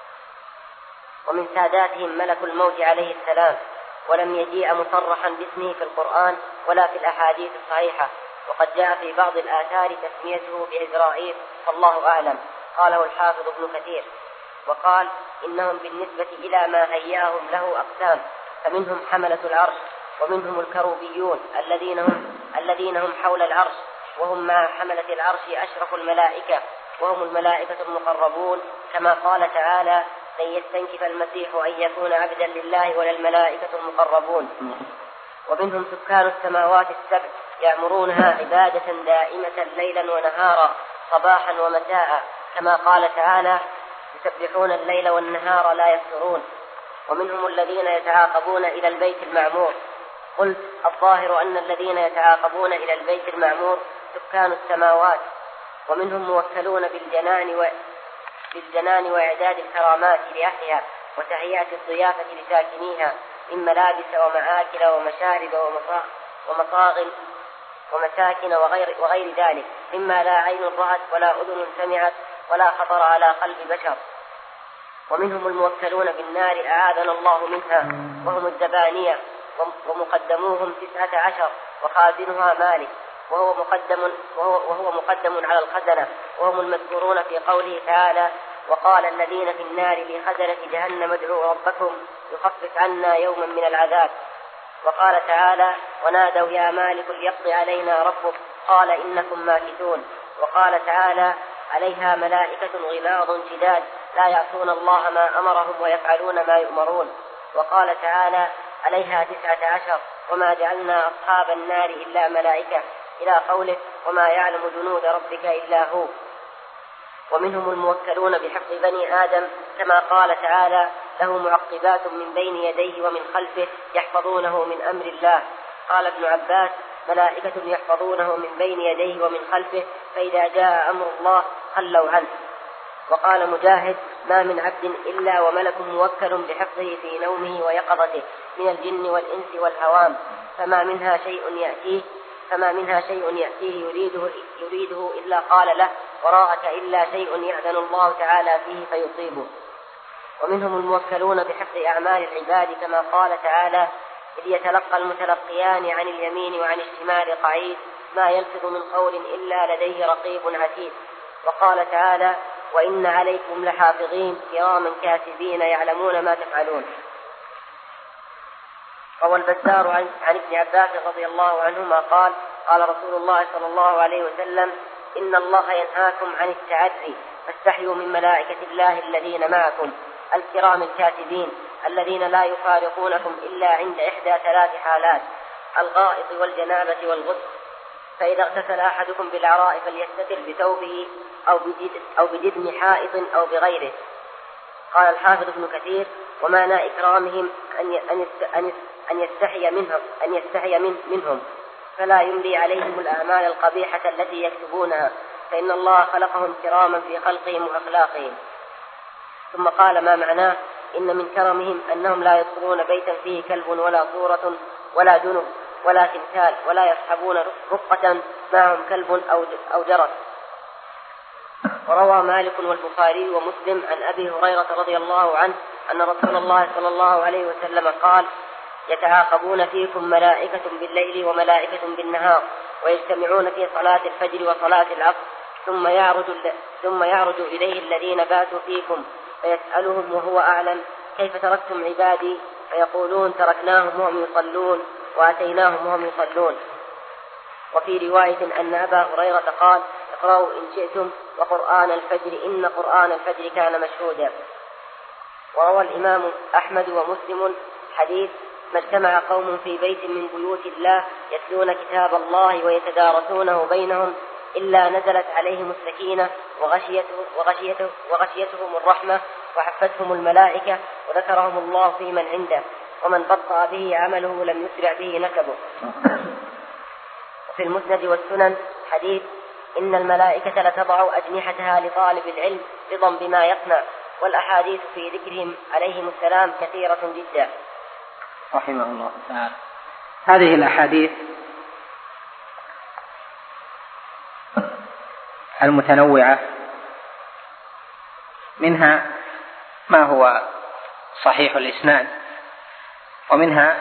ومن ساداتهم ملك الموت عليه السلام ولم يجيء مصرحا باسمه في القرآن ولا في الأحاديث الصحيحة وقد جاء في بعض الآثار تسميته بعزرائيل فالله أعلم. قاله الحافظ ابن كثير وقال إنهم بالنسبة إلى ما هيأهم له أقسام فمنهم حملة العرش ومنهم الكروبيون الذين هم, الذين هم حول العرش وهم مع حملة العرش أشرف الملائكة وهم الملائكة المقربون كما قال تعالى لن يستنكف المسيح أن يكون عبدا لله ولا الملائكة المقربون. ومنهم سكان السماوات السبع يأمرونها عبادة دائمة ليلا ونهارا صباحا ومساء كما قال تعالى يسبحون الليل والنهار لا يفترون. ومنهم الذين يتعاقبون إلى البيت المعمور. قلت الظاهر أن الذين يتعاقبون إلى البيت المعمور سكان السماوات. ومنهم موكلون بالجنان, و... بالجنان وإعداد الكرامات لأهلها وتهيئة الضيافة لساكنيها من ملابس ومآكل ومشارب ومصاغ ومساكن وغير, وغير ذلك مما لا عين رأت ولا أذن سمعت ولا خطر على قلب بشر. ومنهم الموكلون بالنار أعاذنا الله منها وهم الزبانية ومقدموهم تسعة عشر وخازنها مالك وهو مقدم, وهو, وهو مقدم على الخزنة وهم المذكورون في قوله تعالى وقال الذين في النار لخزنة جهنم ادعوا ربكم يخفف عنا يوما من العذاب. وقال تعالى ونادوا يا مالك ليقضي علينا ربك قال إنكم ماكثون. وقال تعالى عليها ملائكة غلاظ شداد لا يعصون الله ما أمرهم ويفعلون ما يؤمرون. وقال تعالى عليها تسعة عشر وما جعلنا أصحاب النار إلا ملائكة إلى قوله وما يعلم جنود ربك إلا هو. ومنهم الموكلون بحفظ بني آدم كما قال تعالى له معقبات من بين يديه ومن خلفه يحفظونه من أمر الله. قال ابن عباس ملائكة يحفظونه من بين يديه ومن خلفه فإذا جاء أمر الله خلوا عنه. وقال مجاهد ما من عبد إلا وملك موكل بحفظه في نومه ويقظته من الجن والإنس والهوام فما منها شيء يأتيه فما منها شيء يأتيه يريده, يريده إلا قال له وراءك إلا شيء يأذن الله تعالى فيه فيصيبه. ومنهم الموكلون بحفظ أعمال العباد كما قال تعالى إذ يتلقى المتلقيان عن اليمين وعن الشمال قعيد ما يلفظ من قول إلا لديه رقيب عتيد. وقال تعالى وإن عليكم لحافظين كراما كاتبين يعلمون ما تفعلون. روى البزار عن, عن ابن عباس رضي الله عنهما قال قال رسول الله صلى الله عليه وسلم إن الله ينهاكم عن التعري فاستحيوا من ملائكة الله الذين معكم الكرام الكاتبين الذين لا يفارقونكم إلا عند إحدى ثلاث حالات الغائط والجنابة والغسل فإذا اغتسل أحدكم بالعراء فليستتر بثوبه أو بجد أو بجدم حائط أو بغيره. قال الحافظ ابن كثير ومعنى إكرامهم أن أن يستحي منهم أن يستحي من منهم فلا يملي عليهم الأعمال القبيحة التي يكتبونها فإن الله خلقهم كراما في خلقهم وأخلاقهم. ثم قال ما معناه إن من كرمهم أنهم لا يدخلون بيتا فيه كلب ولا صورة ولا جنب ولا تمثال ولا يصحبون رفقة معهم كلب أو جرس. وروى مالك والبخاري ومسلم عن أبي هريرة رضي الله عنه أن رسول الله صلى الله عليه وسلم قال يتعاقبون فيكم ملائكة بالليل وملائكة بالنهار ويجتمعون في صلاة الفجر وصلاة العصر ثم يعرج, ثم يعرج إليه الذين باتوا فيكم فيسألهم وهو أعلم كيف تركتم عبادي فيقولون تركناهم وهم يصلون وأتيناهم وهم يصلون. وفي رواية أن أبا هريرة قال اقرأوا إن شئتم وقرآن الفجر إن قرآن الفجر كان مشهودا. وروى الإمام أحمد ومسلم حديث ما اجتمع قوم في بيت من بيوت الله يتلون كتاب الله ويتدارسونه بينهم إلا نزلت عليهم السكينة وغشيته وغشيته وغشيتهم الرحمة وحفتهم الملائكة وذكرهم الله في من عنده ومن بطأ به عمله لم يسرع به نسبه. وفي المسند والسنن حديث إن الملائكة لتضع أجنحتها لطالب العلم رضا بما يصنع. والأحاديث في ذكرهم عليهم السلام كثيرة جدا. رحمه الله تعالى. هذه الأحاديث المتنوعة منها ما هو صحيح الإسناد ومنها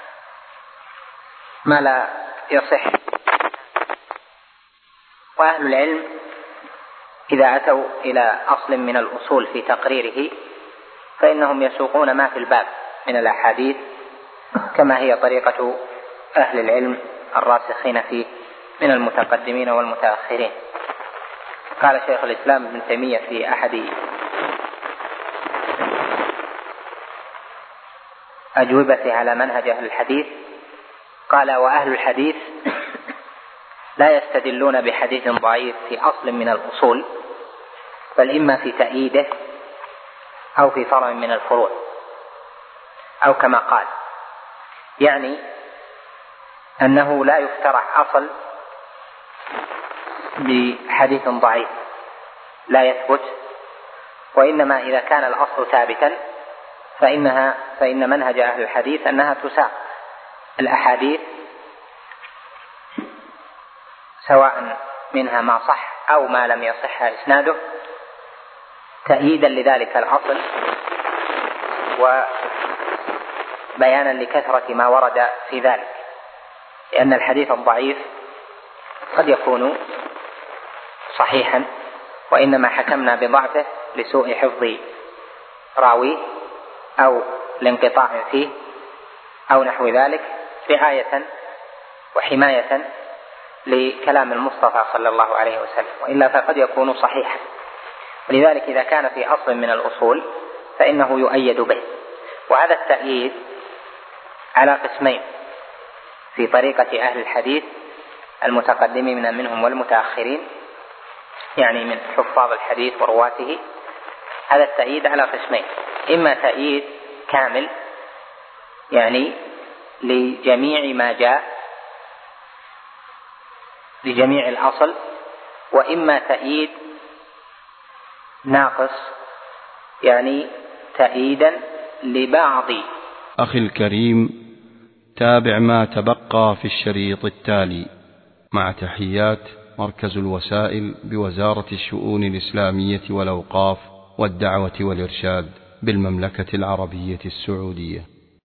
ما لا يصح. وأهل العلم إذا أتوا إلى أصل من الأصول في تقريره فإنهم يسوقون ما في الباب من الأحاديث كما هي طريقة أهل العلم الراسخين فيه من المتقدمين والمتأخرين. قال شيخ الإسلام ابن تيمية في أحد أجوبته على منهج أهل الحديث قال وأهل الحديث لا يستدلون بحديث ضعيف في أصل من الأصول بل إما في تأييده أو في فرع من الفروع أو كما قال، يعني أنه لا يفترع أصل بحديث ضعيف لا يثبت، وإنما إذا كان الأصل ثابتا فإنها فإن منهج أهل الحديث أنها تساق الأحاديث سواء منها ما صح أو ما لم يصح إسناده تأييدا لذلك الأصل وبيانا لكثرة ما ورد في ذلك، لأن الحديث الضعيف قد يكون صحيحا وإنما حكمنا بضعفه لسوء حفظ راويه أو لانقطاع فيه أو نحو ذلك رعاية وحماية لكلام المصطفى صلى الله عليه وسلم، وإلا فقد يكون صحيحا. ولذلك إذا كان في أصل من الأصول فإنه يؤيد به. وهذا التأييد على قسمين في طريقة أهل الحديث المتقدمين منهم والمتأخرين، يعني من حفاظ الحديث ورواته. هذا التأييد على قسمين، إما تأييد كامل يعني لجميع ما جاء لجميع الأصل، وإما تأييد ناقص يعني تأييدا لبعض. أخي الكريم، تابع ما تبقى في الشريط التالي مع تحيات مركز الوسائل بوزارة الشؤون الإسلامية والأوقاف والدعوة والإرشاد بالمملكة العربية السعودية.